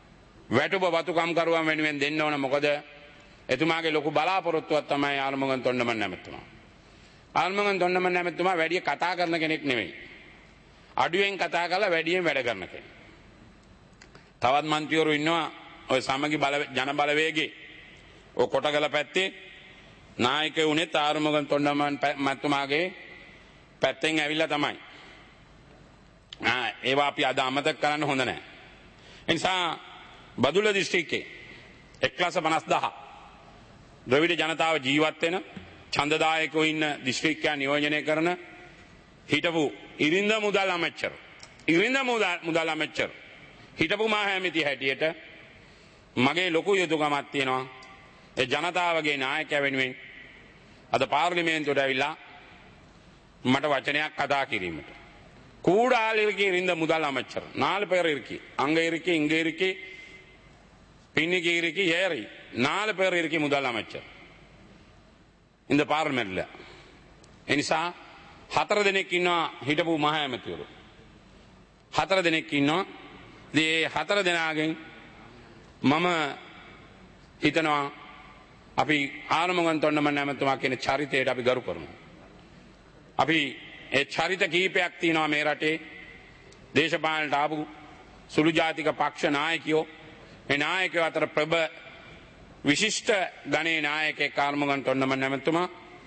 වැටුප වතුකම්කරුවන් වෙනුවෙන් දෙන්න ඕන. මොකද එතුමාගේ ලොකු බලාපොරොත්තුවක් තමයි ආල්මගන් තොණ්ඩමන් ඇමතුමා. ආල්මගන් තොණ්ඩමන් ඇමතුමා වැඩි කතා කරන කෙනෙක් නෙවෙයි. අඩුවෙන් කතා කරලා වැඩියෙන් වැඩ කරන කෙනෙක්. තවත් මන්ත්‍රීවරු ඉන්නවා ඔය සමගි බල ජන බලවේගයේ ඔය කොටගල පැත්තේ නායකයෝ උනේ ආල්මගන් තොණ්ඩමන් මැතිතුමාගේ පැත්තෙන් ඇවිල්ලා තමයි. ආ ඒවා අපි අද අමතක කරන්න හොඳ නැහැ. ඒ නිසා බදුල්ල දිස්ත්‍රික්කයේ එක්ලස පනස් දහ ද්‍රවිඩ ජනතාව ජීවත් වෙන ඡන්දදායකව ඉන්න දිස්ත්‍රික්කයන් නියෝජනය කරන හිටපු ඉරින්ද මුදල් අමාත්‍යර ඉරින්ද මුදල් අමාත්‍යර හිටපු මහඇමති හැටියට මගේ ලොකු යුතුයකමක් තියෙනවා. ඒ ජනතාවගේ නායකයා වෙනුවෙන් අද පාර්ලිමේන්තුවට ඇවිල්ලා මට වචනයක් කතා කිරීමට. கூடால் இருக்கி இருந்த முதல் அமைச்சர் நாலு பேர் இருக்கி அங்க இருக்கி இங்க இருக்கி பின்னிக்கு இருக்கி ஏறி நாலு பேர் இருக்கி முதல் அமைச்சர் இந்த பார்லிமெண்ட்ல. එනිසා හතර දෙනෙක් ඉන්නවා හිටපු මහ ඇමතිවරු. හතර දෙනෙක් ඉන්නවා. මේ හතර දෙනාගෙන් මම හිතනවා අපි ආරමගන් තොණ්ඩමන් ඇමතුමා කියන චරිතයට අපි ගරු කරනවා. අපි ඒ චරිත කීපයක් තියෙනවා මේ රටේ. දේශපාලනට ආපු සුළු ජාතික පක්ෂ නායකයෝ මේ නායකයෝ අතර ප්‍රබ විශිෂ්ට ගණේ නායකයෙක් ආරමගන් තොණ්ඩමන් ඇමතුමා.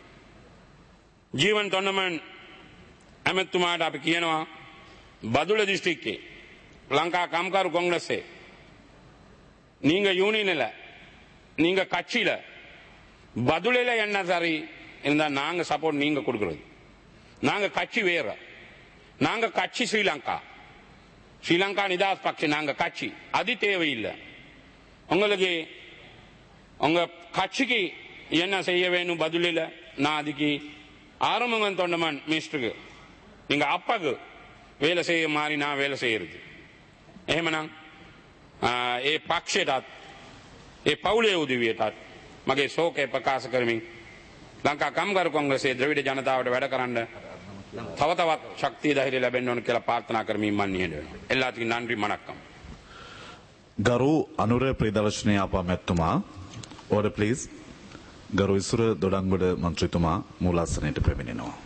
ජීවන් තොණ්ඩමන් ඇමතුමාට අපි කියනවා බදුල දිස්ත්‍රික්කේ லங்கா காம்காரு காங்கிரஸே நீங்க யூனியன்ல நீங்க கட்சியில பதுளையில என்ன சரி இருந்தா நாங்க சப்போர்ட் நீங்க கொடுக்கிறது. நாங்க கட்சி வேற. நாங்க கட்சி ஸ்ரீலங்கா ஸ்ரீலங்கா நிதாஸ் பக்ஷ நாங்க கட்சி அது தேவையில்லை. உங்களுக்கு உங்க கட்சிக்கு என்ன செய்ய வேணும் பதுளையில நான் அதுக்கு ஆரம்பங்கன் தொண்டமன் மினிஸ்டருக்கு நீங்க அப்பாக்கு வேலை செய்ய மாதிரி நான் வேலை செய்யறது. එහෙමනම් ඒ පක්ෂයටත් ඒ පවුලේ උදවියටත් මගේ ශෝකය ප්‍රකාශ කරමින් ලංකා කම්කරු කොංග්‍රසයේ ද්‍රවිඩ ජනතාවට වැඩ කරන්න තව තවත් ශක්තිය ධෛර්යය ලැබෙන්න ඕන කියලා ප්‍රාර්ථනා කරමින් මම නිහඬ වෙනවා. எல்லாத்துக்கும் நன்றி வணக்கம். ගරු අනුර ප්‍රදර්ශනය අප මැතිතුමා order please. ගරු ඉසුර දොඩංගොඩ මන්ත්‍රීතුමා මූලාසනයට පැමිණෙනවා.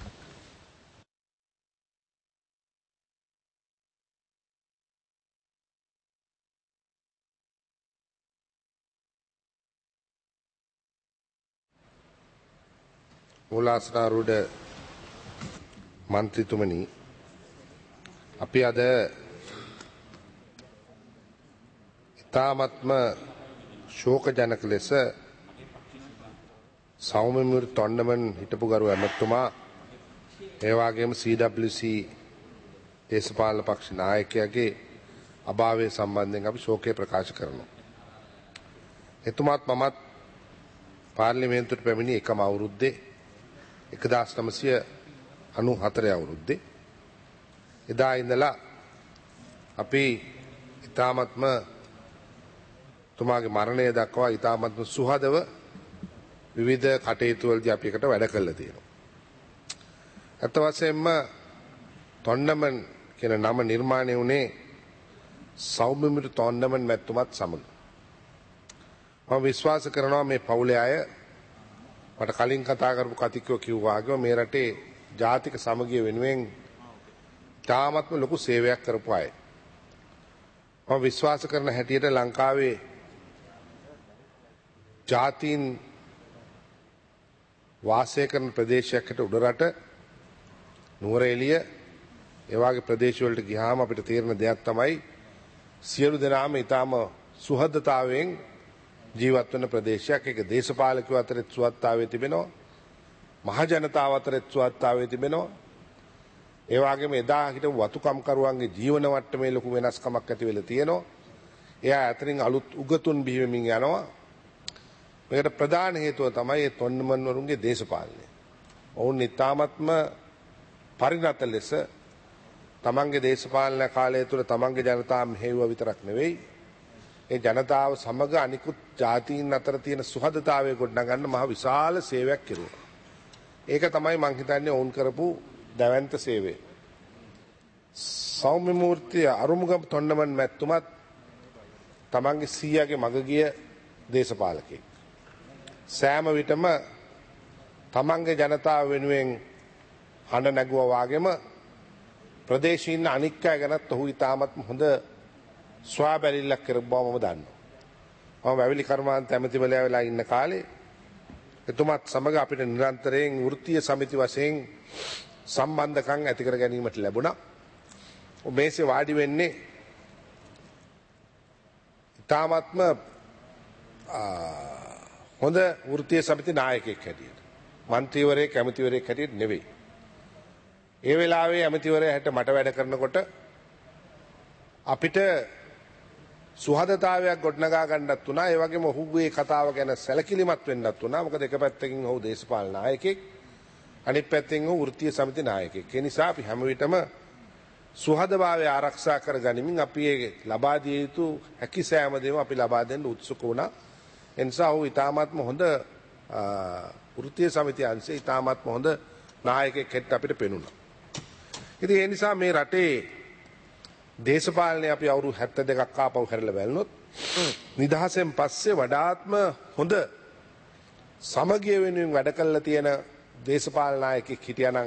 මූලාසනාරූඪ මන්ත්‍රීතුමනි, අපි අද ඉතාමත්ම ශෝකජනක ලෙස සෞම්‍යමූර්ති තොණ්ඩමන් හිටපු ගරු ඇමතුමා ඒ වගේම සී ඩබ්ලිව් සී දේශපාලන පක්ෂ නායකයාගේ අභාවය සම්බන්ධයෙන් අපි ශෝකය ප්‍රකාශ කරනවා. එතුමාත් මමත් පාර්ලිමේන්තුවට පැමිණි එකම අවුරුද්දේ එක්දාස් නවසිය අනූ හතර අවුරුද්දේ එදා ඉඳලා අපි ඉතාමත්ම තුමාගේ මරණය දක්වා ඉතාමත්ම සුහදව විවිධ කටයුතු වලදී අපි එකට වැඩ කළා තියෙනවා. අත වශයෙන්ම තොණ්ඩමන් කියන නම නිර්මාණය වුණේ සෞම්‍යමූර්ති තොණ්ඩමන් මැතිතුමත් සමග. මම විශ්වාස කරනවා මේ පවුලේ අය මට කලින් කතා කරපු කතිකෝ කිව්වා වගේම මේ රටේ ජාතික සමගිය වෙනුවෙන් තාමත්ම ලොකු සේවයක් කරපු අය. මම විශ්වාස කරන හැටියට ලංකාවේ ජාතීන් වාසය කරන ප්‍රදේශයකට උඩරට නුවර එළිය ඒ වගේ ප්‍රදේශ වලට ගියාම අපිට තේරෙන දෙයක් තමයි සියලු දෙනාම ඊටාම සුහදතාවයෙන් ජීවත් වෙන ප්‍රදේශයක්. ඒක දේශපාලකයෝ අතරේ සුවත්තාවේ තිබෙනවා, මහ ජනතාව අතරේ සුවත්තාවේ තිබෙනවා. ඒ වගේම එදා හිටපු වතුකම්කරුවන්ගේ ජීවන මට්ටමේ ලොකු වෙනස්කමක් ඇති වෙලා තියෙනවා. එයා අතරින් අලුත් උගතුන් බිහි වෙමින් යනවා. මේකට ප්‍රධාන හේතුව තමයි ඒ තොණ්ඩමන් වරුන්ගේ දේශපාලනය. ඔවුන් ඉතාමත්ම පරිණත ලෙස තමන්ගේ දේශපාලන කාලය තුළ තමන්ගේ ජනතාව මෙහෙයුව විතරක් නෙවෙයි, ඒ ජනතාව සමග අනිකුත් ජාතීන් අතර තියෙන සුහදතාවය ගොඩනගන්න මහ විශාල සේවයක් කෙරුවා. ඒක තමයි මං හිතන්නේ ඔවුන් කරපු දැවැන්ත සේවය. සෞම්‍යමූර්ති අරුමුගම් තොණ්ඩමන් මැතිතුමත් තමන්ගේ සීයාගේ මගගිය දේශපාලකයෙක්. සෑම විටම තමන්ගේ ජනතාව වෙනුවෙන් හඬ නැගුවා වාගේම ප්‍රදේශයේ ඉන්න අනික් අය ගැනත් ඔහු ඉතාමත්ම හොඳ ස්වාබැලිල්ලක් කරපු බව මම දන්නවා. මම වැවිලි කර්මාන්ත ඇමතිවරයා වෙලා ඉන්න කාලේ එතුමත් සමග අපිට නිරන්තරයෙන් වෘත්තීය සමිති වශයෙන් සම්බන්ධකම් ඇති කර ගැනීමට ලැබුණා. මේසේ වාඩි වෙන්නේ ඉතාමත්ම හොඳ වෘත්තීය සමිති නායකයෙක් හැටියට. මන්ත්‍රීවරයෙක් ඇමතිවරයෙක් හැටියට නෙවෙයි. ඒ වෙලාවේ ඇමතිවරයා හැට මට වැඩ කරනකොට අපිට සුහදතාවයක් ගොඩනගා ගන්නත් වුණා. ඒ වගේම ඔහුගේ කතාව ගැන සැලකිලිමත් වෙන්නත් වුණා. මොකද එක පැත්තකින් ඔහු දේශපාලන නායකයෙක්, අනිත් පැත්තෙන් ඔහු වෘත්තීය සමිති නායකයෙක්. ඒ නිසා අපි හැම විටම සුහදභාවය ආරක්ෂා කර ගනිමින් අපි ඒ ලබා දිය යුතු හැකි සෑම දෙයක්ම අපි ලබා දෙන්න උත්සුක වුණා. ඒ නිසා ඔහු ඉතාමත්ම හොඳ වෘත්තීය සමිති අංශයේ ඉතාමත්ම හොඳ නායකයෙක් හැටියට අපිට පෙනුණා. ඉතින් ඒ නිසා මේ රටේ දේශපාලනය අපි අවුරුදු හැත්තෑ දෙකක් ආපහු හැරලා බලනොත් නිදහසෙන් පස්සේ වඩාත්ම හොඳ සමගිය වෙනුවෙන් වැඩ කළා තියෙන දේශපාලන නායකයෙක් හිටියානම්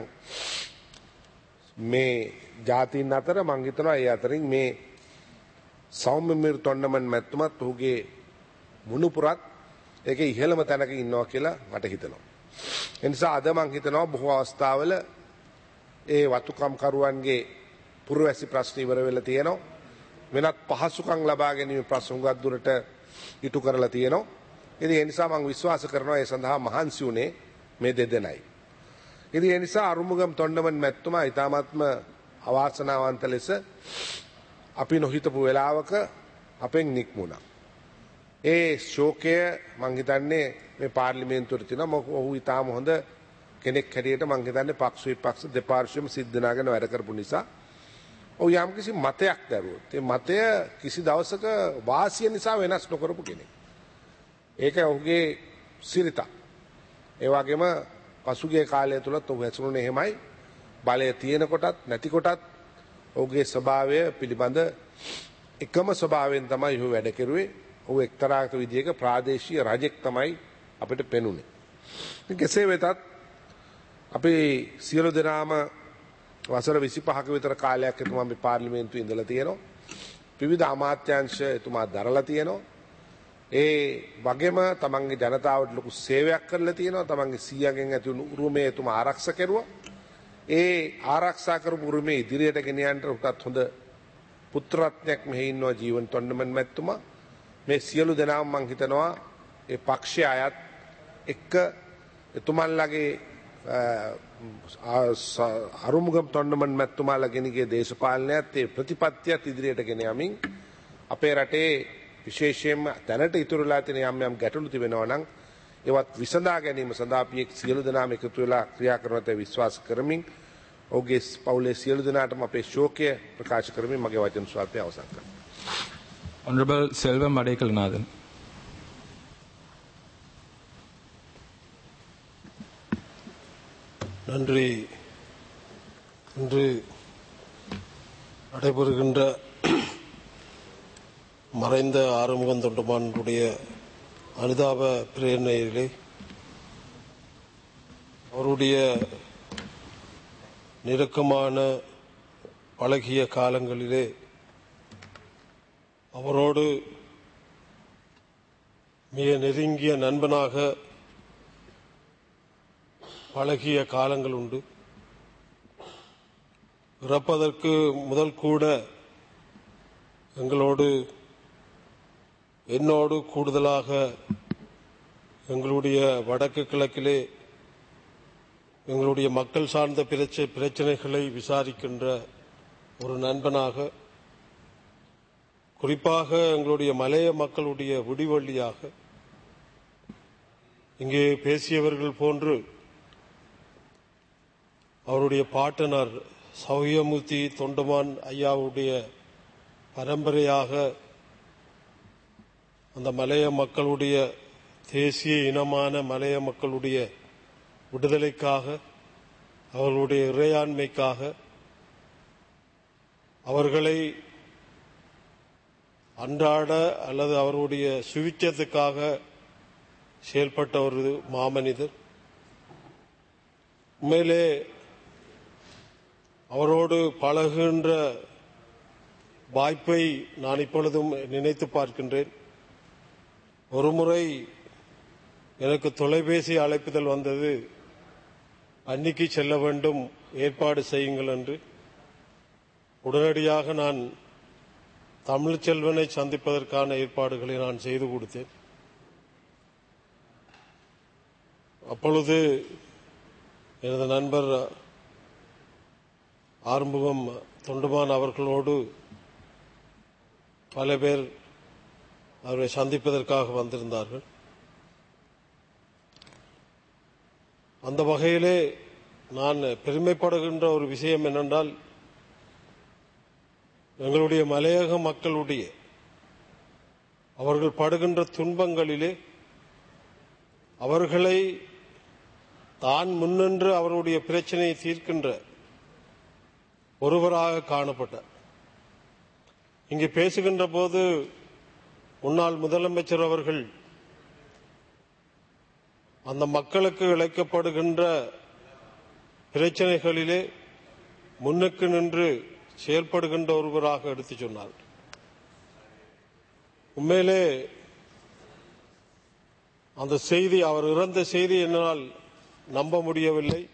මේ ජාතීන් අතර මං හිතනවා ඒ අතරින් මේ සෞම්‍යමිර තොණ්ඩමන් මැතිතුමත් ඔහුගේ මුණුපුරත් ඒකේ ඉහළම තැනක ඉන්නවා කියලා මට හිතෙනවා. ඒ නිසා අද මං හිතනවා බොහෝ අවස්ථාවල ඒ වතුකම් කරුවන්ගේ පුරවැසි ප්‍රශ්න ඉවර වෙලා තියෙනවා. වෙනත් පහසුකම් ලබා ගැනීම ප්‍රශ්න උගත් දුරට ඉටු කරලා තියෙනවා. ඉතින් ඒ නිසා මම විශ්වාස කරනවා ඒ සඳහා මහන්සි උනේ මේ දෙදෙනයි. ඉතින් ඒ නිසා අරුමුගම් තොණ්ඩමන් මැතිතුමා ඊටාත්ම අවාසනාවන්ත ලෙස අපි නොහිතපු වෙලාවක අපෙන් නික්මුණා. ඒ ශෝකය මං හිතන්නේ මේ පාර්ලිමේන්තුවේ තියෙනවා. මොකද ඔහු ඊටාම හොඳ කෙනෙක් හැටියට මං හිතන්නේ පක්ෂ විපක්ෂ දෙපාර්ශ්වයම සිද්ධනාගෙන වැඩ කරපු නිසා ඔහු යම් කිසි මතයක් දැරුවොත් ඒ මතය කිසි දවසක වාසිය නිසා වෙනස් නොකරපු කෙනෙක්. ඒක ඔහුගේ සිරිත. ඒ වගේම පසුගිය කාලය තුලත් ඔහු හැසිරුණේ එහෙමයි. බලය තියෙන කොටත් නැති කොටත් ඔහුගේ ස්වභාවය පිළිබඳ එකම ස්වභාවයෙන් තමයි ඔහු වැඩ කෙරුවේ. ඔහු එක්තරා විදියක ප්‍රාදේශීය රජෙක් තමයි අපිට පෙනුනේ. ඉතින් කෙසේ වෙතත් අපි සියලු දෙනාම වසර විසිපහක විතර කාලයක් එතුමා මේ පාර්ලිමේන්තුවේ ඉඳලා තියෙනවා. විවිධ අමාත්‍යාංශ එතුමා දරලා තියෙනවා. ඒ වගේම තමන්ගේ ජනතාවට ලොකු සේවයක් කරලා තියෙනවා. තමන්ගේ සීයාගෙන් ඇති වුණු උරුමය එතුමා ආරක්ෂා කෙරුවා. ඒ ආරක්ෂා කරපු උරුමය ඉදිරියට ගෙන යන්න උටත් හොඳ පුත්‍රරත්නයක් මෙහි ඉන්නවා ජීවන් තොණ්ඩමන් මැතිතුමා. මේ සියලු දෙනාම මං හිතනවා ඒ පක්ෂය අයත් එක්ක එතුමන්ලගේ අරුමුගම් තොණ්ඩමන් මැතිතුමාලා ගෙනගේ දේශපාලනයත් ඒ ප්‍රතිපත්තියත් ඉදිරියට ගෙන යමින් අපේ රටේ විශේෂයෙන්ම දැනට ඉතුරුලා තියෙන යම් යම් ගැටලු තිබෙනවා නම් ඒවත් විසඳා ගැනීම සඳහා අපි සියලු දෙනාම එකතු වෙලා ක්‍රියා කරනවාට විශ්වාස කරමින් ඔහුගේ පවුලේ සියලු දෙනාටම අපේ ශෝකය ප්‍රකාශ කරමින් මගේ වචන ස්වල්පය අවසන් කරනවා. Honorable Selvam Adekalanathan. நன்றி. இன்று நடைபெறுகின்ற மறைந்த ஆறுமுகம் தொண்டமானுடைய அனுதாப பிரேரணையிலே அவருடைய நெருக்கமான பழகிய காலங்களிலே அவரோடு மிக நெருங்கிய நண்பனாக பழகிய காலங்கள் உண்டு. இறப்பதற்கு முதல் கூட எங்களோடு என்னோடு கூடுதலாக எங்களுடைய வடக்கு கிழக்கிலே எங்களுடைய மக்கள் சார்ந்த பிரச்சனைகளை விசாரிக்கின்ற ஒரு நண்பனாக, குறிப்பாக எங்களுடைய மலைய மக்களுடைய விடிவள்ளியாக, இங்கே பேசியவர்கள் போன்று அவருடைய பாட்டனார் சௌரியமூர்த்தி தொண்டமான் ஐயாவுடைய பரம்பரையாக அந்த மலைய மக்களுடைய தேசிய இனமான மலைய மக்களுடைய விடுதலைக்காக, அவர்களுடைய இறையாண்மைக்காக, அவர்களை அன்றாட அல்லது அவருடைய சுவிச்சத்துக்காக செயல்பட்ட ஒரு மாமனிதர். உண்மையிலே அவரோடு பழகுகின்ற வாய்ப்பை நான் இப்பொழுதும் நினைத்து பார்க்கின்றேன். ஒருமுறை எனக்கு தொலைபேசி அழைப்புதல் வந்தது, அன்னிக்கு செல்ல வேண்டும், ஏற்பாடு செய்யுங்கள் என்று. உடனடியாக நான் தமிழ்ச்செல்வனை சந்திப்பதற்கான ஏற்பாடுகளை நான் செய்து கொடுத்தேன். அப்பொழுது எனது நண்பர் ஆறுமுகம் தொண்டுமான் அவர்களோடு பல பேர் அவரை சந்திப்பதற்காக வந்திருந்தார்கள். அந்த வகையிலே நான் பெருமைப்படுகின்ற ஒரு விஷயம் என்னென்றால், எங்களுடைய மலையக மக்களுடைய அவர்கள் படுகின்ற துன்பங்களிலே அவர்களை தான் முன்னின்று அவருடைய பிரச்சனையை தீர்க்கின்ற ஒருவராக காணப்பட்டார். இங்கே பேசுகின்ற போது முன்னாள் முதலமைச்சர் அவர்கள் அந்த மக்களுக்கு இழைக்கப்படுகின்ற பிரச்சனைகளிலே முன்னுக்கு நின்று செயல்படுகின்ற ஒருவராக எடுத்து சொன்னார். உண்மையிலே அந்த செய்தி, அவர் இறந்த செய்தி என்னால் நம்ப முடியவில்லை.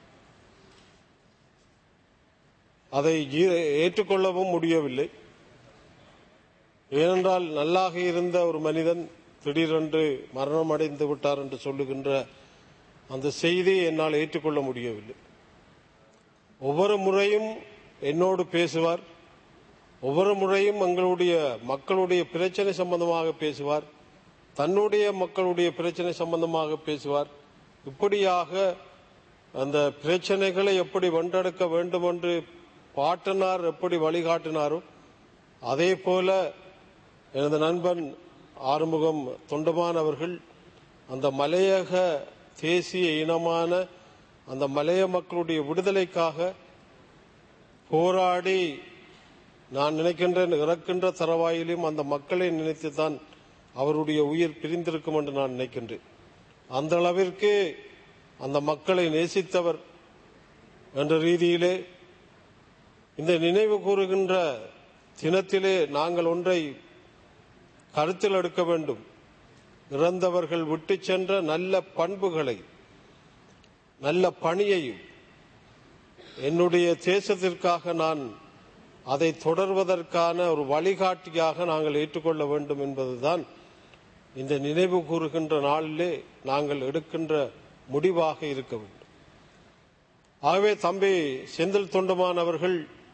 அதை ஏற்றுக்கொள்ளவும் முடியவில்லை. ஏனென்றால் நல்லாக இருந்த ஒரு மனிதன் திடீரென்று மரணம் அடைந்து விட்டார் என்று சொல்லுகின்ற அந்த செய்தியை என்னால் ஏற்றுக்கொள்ள முடியவில்லை. ஒவ்வொரு முறையும் என்னோடு பேசுவார், ஒவ்வொரு முறையும் எங்களுடைய மக்களுடைய பிரச்சனை சம்பந்தமாக பேசுவார், தன்னுடைய மக்களுடைய பிரச்சனை சம்பந்தமாக பேசுவார். இப்படியாக அந்த பிரச்சனைகளை எப்படி வென்றெடுக்க வேண்டும் என்று பாட்டனார் எப்படி வழிகாட்டினாரோ அதே போல எனது நண்பன் ஆறுமுகம் தொண்டமான் அவர்கள் அந்த மலையக தேசிய இனமான அந்த மலைய மக்களுடைய விடுதலைக்காக போராடி, நான் நினைக்கின்றேன் இறக்கின்ற தரவாயிலும் அந்த மக்களை நினைத்துத்தான் அவருடைய உயிர் பிரிந்திருக்கும் என்று நான் நினைக்கின்றேன். அந்த அளவிற்கு அந்த மக்களை நேசித்தவர் என்ற ரீதியிலே இந்த நினைவு கூறுகின்ற தினத்திலே நாங்கள் ஒன்றை கருத்தில் எடுக்க வேண்டும். இறந்தவர்கள் விட்டு சென்ற நல்ல பண்புகளை, நல்ல பணியையும் என்னுடைய தேசத்திற்காக நான் அதை தொடர்வதற்கான ஒரு வழிகாட்டியாக நாங்கள் ஏற்றுக்கொள்ள வேண்டும் என்பதுதான் இந்த நினைவு கூறுகின்ற நாளிலே நாங்கள் எடுக்கின்ற முடிவாக இருக்க வேண்டும். ஆகவே தம்பி செந்தில் தொண்டமான் அவர்கள்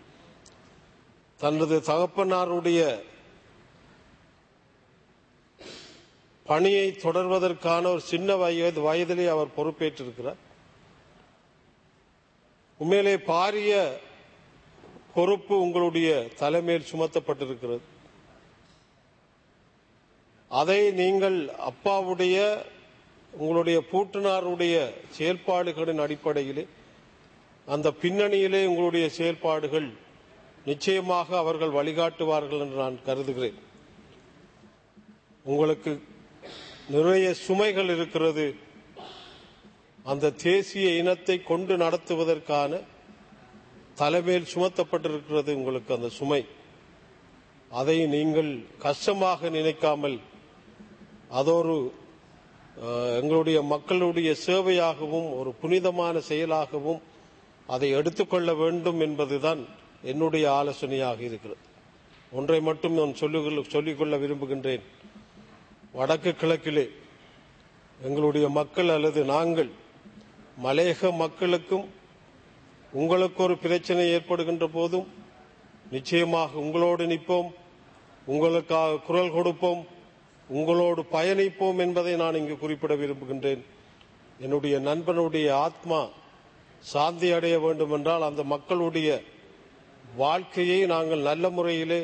தனது தகப்பனாருடைய பணியை தொடர்வதற்கான ஒரு சின்ன வயது வயதிலே அவர் பொறுப்பேற்றிருக்கிறார். உண்மையிலே பாரிய பொறுப்பு உங்களுடைய தலைமையில் சுமத்தப்பட்டிருக்கிறது. அதை நீங்கள் அப்பாவுடைய உங்களுடைய பூட்டனாருடைய செயல்பாடுகளின் அடிப்படையிலே அந்த பின்னணியிலே உங்களுடைய செயல்பாடுகள் நிச்சயமாக அவர்கள் வழிகாட்டுவார்கள் என்று நான் கருதுகிறேன். உங்களுக்கு நிறைய சுமைகள் இருக்கிறது. அந்த தேசிய இனத்தை கொண்டு நடத்துவதற்கான தலைமையில் சுமத்தப்பட்டிருக்கிறது உங்களுக்கு அந்த சுமை. அதை நீங்கள் கஷ்டமாக நினைக்காமல் அதொரு எங்களுடைய மக்களுடைய சேவையாகவும் ஒரு புனிதமான செயலாகவும் அதை எடுத்துக்கொள்ள வேண்டும் என்பதுதான் என்னுடைய ஆலோசனையாக இருக்கிறது. ஒன்றை மட்டும் நான் சொல்லிக்கொள்ள விரும்புகின்றேன். வடக்கு கிழக்கிலே எங்களுடைய மக்கள் அல்லது நாங்கள் மலையக மக்களுக்கும் உங்களுக்கு ஒரு பிரச்சனை ஏற்படுகின்ற போதும் நிச்சயமாக உங்களோடு நிற்போம், உங்களுக்காக குரல் கொடுப்போம், உங்களோடு பயணிப்போம் என்பதை நான் இங்கு குறிப்பிட விரும்புகின்றேன். என்னுடைய நண்பனுடைய ஆத்மா சாந்தி அடைய வேண்டும் என்றால் அந்த மக்களுடைய வாழ்க்கையை நாங்கள் நல்ல முறையிலே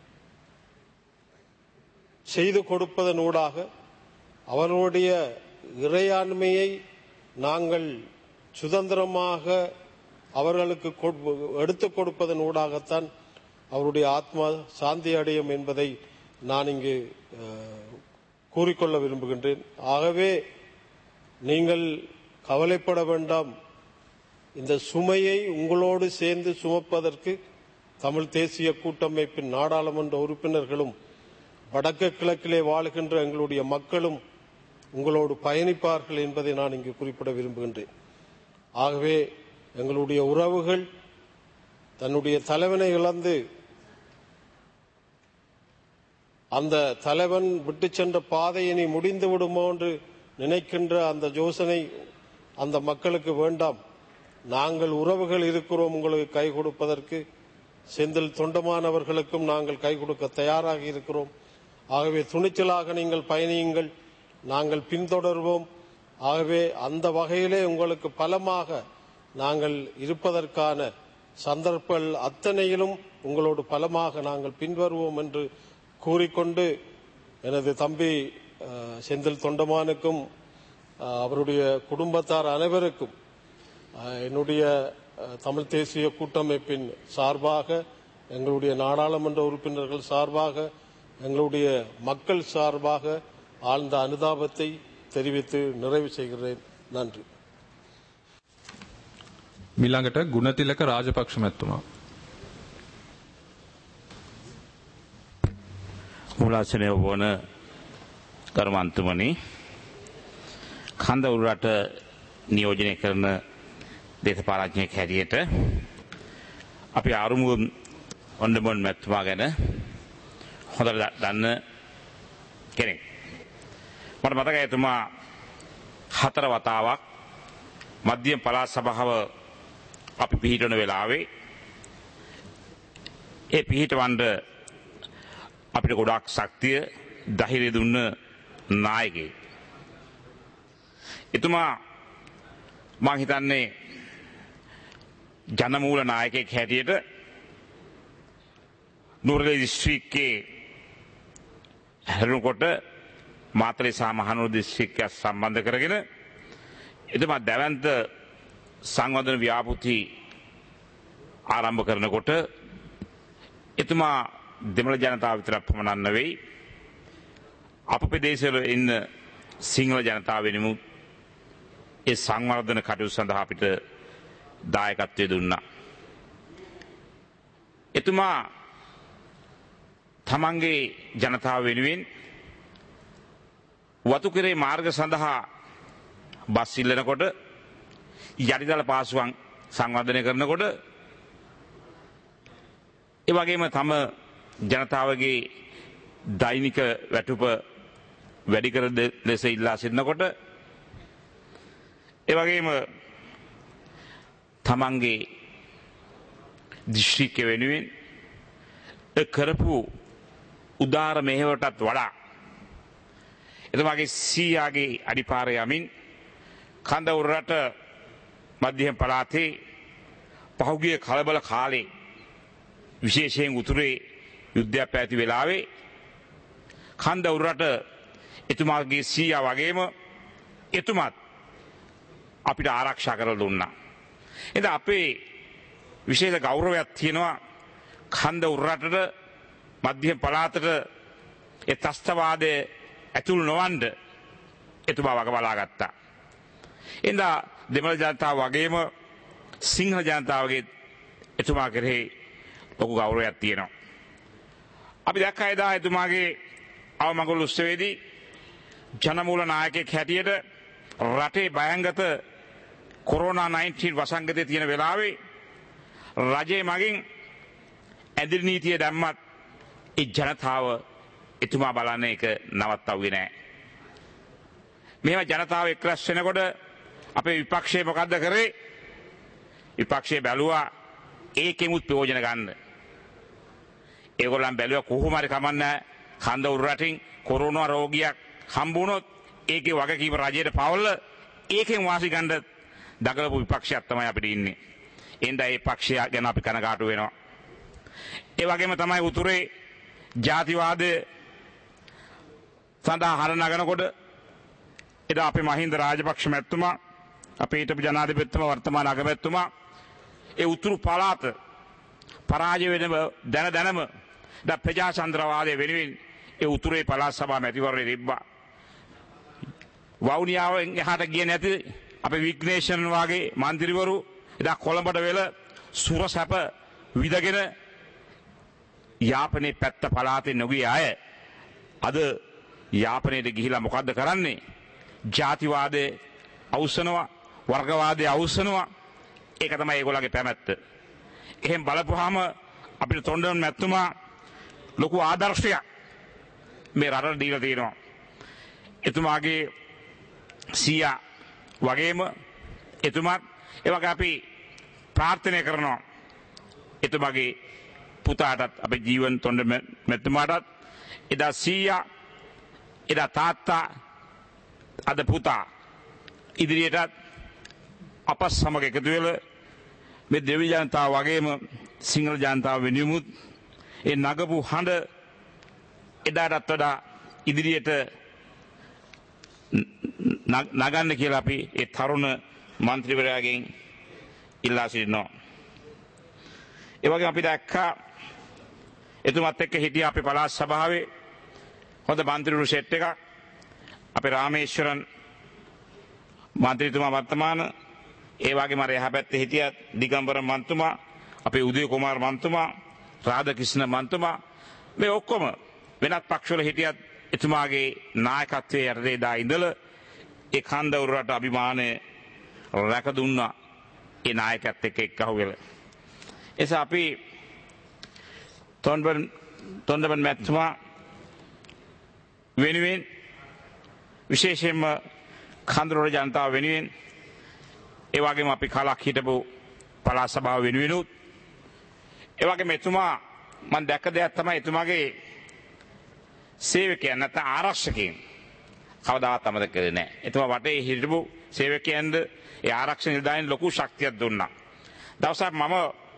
செய்து கொடுப்பதன் ஊடாக அவர்களுடைய இறையாண்மையை நாங்கள் சுதந்திரமாக அவர்களுக்கு எடுத்துக் கொடுப்பதன் ஊடாகத்தான் அவருடைய ஆத்மா சாந்தி அடையும் என்பதை நான் இங்கு அஹ், கூறிக்கொள்ள விரும்புகின்றேன். ஆகவே நீங்கள் கவலைப்பட வேண்டாம். இந்த சுமையை உங்களோடு சேர்ந்து சுமப்பதற்கு தமிழ் தேசிய கூட்டமைப்பின் நாடாளுமன்ற உறுப்பினர்களும் வடக்கு கிழக்கிலே வாழுகின்ற எங்களுடைய மக்களும் உங்களோடு பயணிப்பார்கள் என்பதை நான் இங்கு குறிப்பிட விரும்புகின்றேன். ஆகவே எங்களுடைய உறவுகள் தன்னுடைய தலைவனை இழந்து அந்த தலைவன் விட்டு சென்ற பாதையினை முடிந்து விடுமோ என்று நினைக்கின்ற அந்த யோசனை அந்த மக்களுக்கு வேண்டாம். நாங்கள் உறவுகள் இருக்கிறோம் உங்களுக்கு கை கொடுப்பதற்கு. செந்தில் தொண்டமானவர்களுக்கும் நாங்கள் கை கொடுக்க தயாராக இருக்கிறோம். ஆகவே துணிச்சலாக நீங்கள் பயணியுங்கள், நாங்கள் பின்தொடர்வோம். ஆகவே அந்த வகையிலே உங்களுக்கு பலமாக நாங்கள் இருப்பதற்கான சந்தர்ப்பங்கள் அத்தனையிலும் உங்களோடு பலமாக நாங்கள் பின்வருவோம் என்று கூறிக்கொண்டு எனது தம்பி செந்தில் தொண்டமானுக்கும் அவருடைய குடும்பத்தார் அனைவருக்கும் என்னுடைய தமிழ் தேசிய கூட்டமைப்பின் சார்பாக, எங்களுடைய நாடாளுமன்ற உறுப்பினர்கள் சார்பாக, எங்களுடைய மக்கள் சார்பாக ஆழ்ந்த அனுதாபத்தை தெரிவித்து நிறைவு செய்கிறேன். நன்றி. මිළඟට ගුණතිලක රාජපක්ෂ මැතිතුමා. මුලාසනය වන කර්මන්තුමනි, කන්දවුරට නියෝජනය කරන දේශපාලඥයෙක් හැටියට අපි ආරුමුගම් ඔන්ඩමොන් මැතිතුමා ගැන හොඳට දන්න කෙනෙක්. මට මතකයි එතුමා හතර වතාවක් මධ්‍යම පළාත් සභාව අපි පිහිටවන වෙලාවේ ඒ පිහිටවන්න අපිට ගොඩාක් ශක්තිය ධෛර්යය දුන්න නායකයෙක්. එතුමා මම හිතන්නේ ජනමූල නායකයෙක් හැටියට නුවරඑළිය දිස්ත්‍රික්කයේ හැරුණකොට මාතලේ සහ මහනුවර දිස්ත්‍රික්කය සම්බන්ධ කරගෙන එතුමා දැවැන්ත සංවර්ධන ව්‍යාපෘති ආරම්භ කරනකොට එතුමා දෙමළ ජනතාව විතරක් පමණක් නෙවෙයි අප ප්‍රදේශවල ඉන්න සිංහල ජනතාව වෙනුත් ඒ සංවර්ධන කටයුතු සඳහා අපිට දායකත්වය දුන්නා. එතුමා තමන්ගේ ජනතාව වෙනුවෙන් වතුකරේ මාර්ග සඳහා බස් ඉල්ලනකොට යටිදල පාසුකම් සංවර්ධනය කරනකොට ඒ වගේම තම ජනතාවගේ දෛනික වැටුප වැඩි කර ලෙස ඉල්ලා සිටිනකොට ඒ වගේම තමන්ගේ දිස්ත්‍රික්කය වෙනුවෙන් කරපු උදාර මෙහෙවටත් වඩා එතුමාගේ සීයාගේ අඩිපාරේ යමින් කන්දවුරට මධ්‍යම පළාතේ පහුගිය කලබල කාලේ විශේෂයෙන් උතුරේ යුද්ධයක් පැවති වෙලාවේ කන්දවුරට එතුමාගේ සීයා වගේම එතුමත් අපිට ආරක්ෂා කරලා දුන්නා. එද අපේ විශේෂ ගෞරවයක් තියෙනවා කන්දවුරටට මධ්‍යම පළාතට ඒ ත්‍ස්තවාදයේ ඇතුළු නොවන්න එතුමා වග බලා ගත්තා. එඳා දෙමළ ජනතාව වගේම සිංහල ජනතාවගේ එතුමා කෙරෙහි ලොකු ගෞරවයක් තියෙනවා. අපි දැක්කා එදා එතුමාගේ අවමගුල් උත්සවයේදී ජනමූල නායකයෙක් හැටියට රටේ භයංගත කොරෝනා නයින්ටීන් වසංගතයේ තියෙන වෙලාවේ රජයේ මගින් ඇදිරි නීතිය දැම්මත් ඒ ජනතාව එතුමා බලන්න එක නවත්තවුවේ නැහැ. මේවා ජනතාව එක්රැස් වෙනකොට අපේ විපක්ෂය මොකද්ද කරේ? විපක්ෂය බැලුවා ඒකෙමුත් ප්‍රයෝජන ගන්න. ඒගොල්ලන් බැලුවා කොහොම හරි කමන්නේ කන්දවුරු රටින් කොරෝනා රෝගියක් හම්බ වුණොත් ඒකේ වගකීම රජයට පවල ඒකෙන් වාසි ගන්න දඟලපු විපක්ෂයක් තමයි අපිට ඉන්නේ. එඳා ඒ පක්ෂය ගැන අපි කනගාටු වෙනවා. ඒ වගේම තමයි උතුරේ ජාතිවාදය සඳහා හර නගනකොට එදා අපේ මහින්ද රාජපක්ෂ මැතිතුමා අපේ හිටපු ජනාධිපතිතුමා වර්තමාන අගමැතිතුමා ඒ උතුරු පළාත පරාජය වෙන දැන දැනම ද ප්‍රජාතන්ත්‍රවාදය වෙනුවෙන් ඒ උතුරේ පළාත් සභා මැතිවරණය තිබ්බා. වවුනියාවෙන් එහාට ගියේ නැති අපේ විග්නේෂන් වගේ മന്ത്രിවරු එදා කොළඹට වෙල සුරසැප විදගෙන යාපනයේ පැත්ත පළාතේ නොගිය අය අද යාපනයේට ගිහිලා මොකද්ද කරන්නේ? ජාතිවාදයේ අවසනවා, වර්ගවාදයේ අවසනවා. ඒක තමයි ඒගොල්ලන්ගේ පැමැත්ත. එහෙන් බලපුවාම අපිට තොණ්ඩමන් මැතිතුමා ලොකු ආදර්ශයක් මේ රටට දීලා තියෙනවා. එතුමාගේ සීයා වගේම එතුමාත් ඒ වගේ අපි ප්‍රාර්ථනා කරනවා එතුමාගේ පුතාටත් අපේ ජීවන් තොණ්ඩමන් මැතිතුමාටත් එදා සීයා එදා තාත්තා අද පුතා ඉදිරියටත් අප සමග එකතු වෙලා මේ දෙවි ජනතාව වගේම සිංහල ජනතාව වෙනුමුත් ඒ නගපු හඬ එදාටත් වඩා ඉදිරියට නගන්න කියලා අපි ඒ තරුණ മന്ത്രിවරයාගෙන් ඉල්ලා සිටිනවා. ඒ වගේම අපි දැක්කා එතුමත් එක්ක හිටිය අපේ පළාත් සභාවේ හොඳ മന്ത്രിවරු සෙට් එකක්. අපේ රාමේශ්වරන් මන්ත්‍රීතුමා වර්තමාන ඒ වගේම අර එහා පැත්තේ හිටියත් දිගම්බර මන්තුමා, අපේ උදය කුමාර මන්තුමා, රාධකිෂ්ණ මන්තුමා මේ ඔක්කොම වෙනත් පක්ෂවල හිටියත් එතුමාගේ නායකත්වයේ යටතේ දා ඉඳලා ඒ කන්දවුරට අභිමානය රැක දුන්නා ඒ නායකත් එක්ක එක්කහුව වෙලා. එසා අපි තොණ්ඩමන් තොණ්ඩමන් මැතිතුමා වෙනුවෙන් විශේෂයෙන්ම කන්දරෝල ජනතාව වෙනුවෙන් ඒ වගේම අපි කලක් හිටපු පළාත් සභාව වෙනුවෙනුත් ඒ වගේම එතුමා මම දැක්ක දෙයක් තමයි එතුමාගේ සේවකයන් නැත්නම් ආරක්ෂකයන් කවදාවත් අමතක කරේ නැහැ. එතුමා වටේ හිටපු සේවකයන්ද ඒ ආරක්ෂක නිලධාරීන් ලොකු ශක්තියක් දුන්නා. දවසක් මම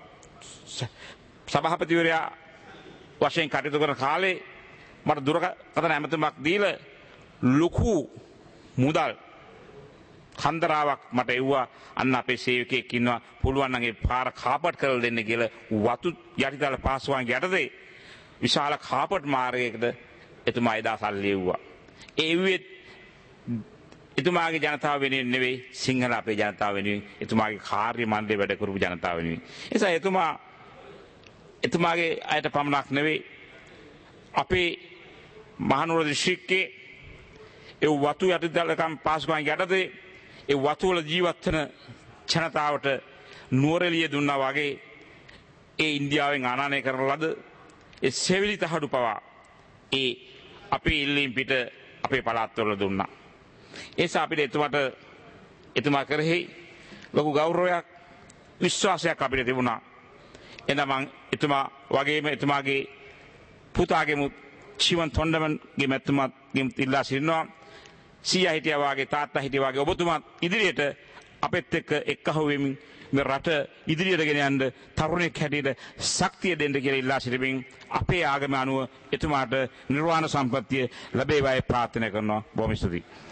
සභාපතිවරයා වශයෙන් කටයුතු කරන කාලේ මට දුරකථන ඇමතුමක් දීලා ලොකු මුදල් කන්දරාවක් මට එව්වා. අන්න අපේ සේවකයෙක් ඉන්නවා පුළුවන් නම් ඒ පාර කාපට් කරලා දෙන්න කියලා වතු යටිතල පාසුවන් යටතේ විශාල කාපට් මාර්ගයකට එතුමා එදා සල්ලි එව්වා. ඒ එව්වේ එතුමාගේ ජනතාව වෙනුවෙන් නෙවෙයි සිංහල අපේ ජනතාව වෙනුවෙන් එතුමාගේ කාර්ය මණ්ඩලයේ වැඩ කරපු ජනතාව වෙනුවෙන්. ඒ නිසා එතුමා එතුමාගේ අයට පමණක් නෙවෙයි අපේ මහනුවර දිස්ත්‍රික්කයේ ඒ වතු යටිතලකම් පාසුකම් යටතේ ඒ වතු වල ජීවත් වෙන ජනතාවට නුවරඑළිය දුන්නා වගේ ඒ ඉන්දියාවෙන් ආනයනය කරන ලද ඒ සෙවිලි තහඩු පවා ඒ අපේ ඉල්ලීම් පිට අපේ පළාත්වල දුන්නා. ඒ නිසා අපිට එතුමාට එතුමා කරෙහි ලොකු ගෞරවයක් විශ්වාසයක් අපිට තිබුණා. එඳ මං එතුමා වගේම එතුමාගේ පුතාගේ ජීවන් තොණ්ඩමන්ගේ මැතිතුමාගෙන් ඉල්ලා සිටිනවා සීයා හිටියා වාගේ තාත්තා හිටියා වාගේ ඔබතුමා ඉදිරියට අපෙත් එක්ක එක්කහුව වෙමින් මේ රට ඉදිරියට ගෙන යන්න තරුණෙක් හැටියට ශක්තිය දෙන්න කියලා ඉල්ලා සිටිමින් අපේ ආගම අනුව එතුමාට නිර්වාණ සම්පත්තිය ලැබේවායි ප්‍රාර්ථනා කරනවා. බොහොම ස්තුතියි.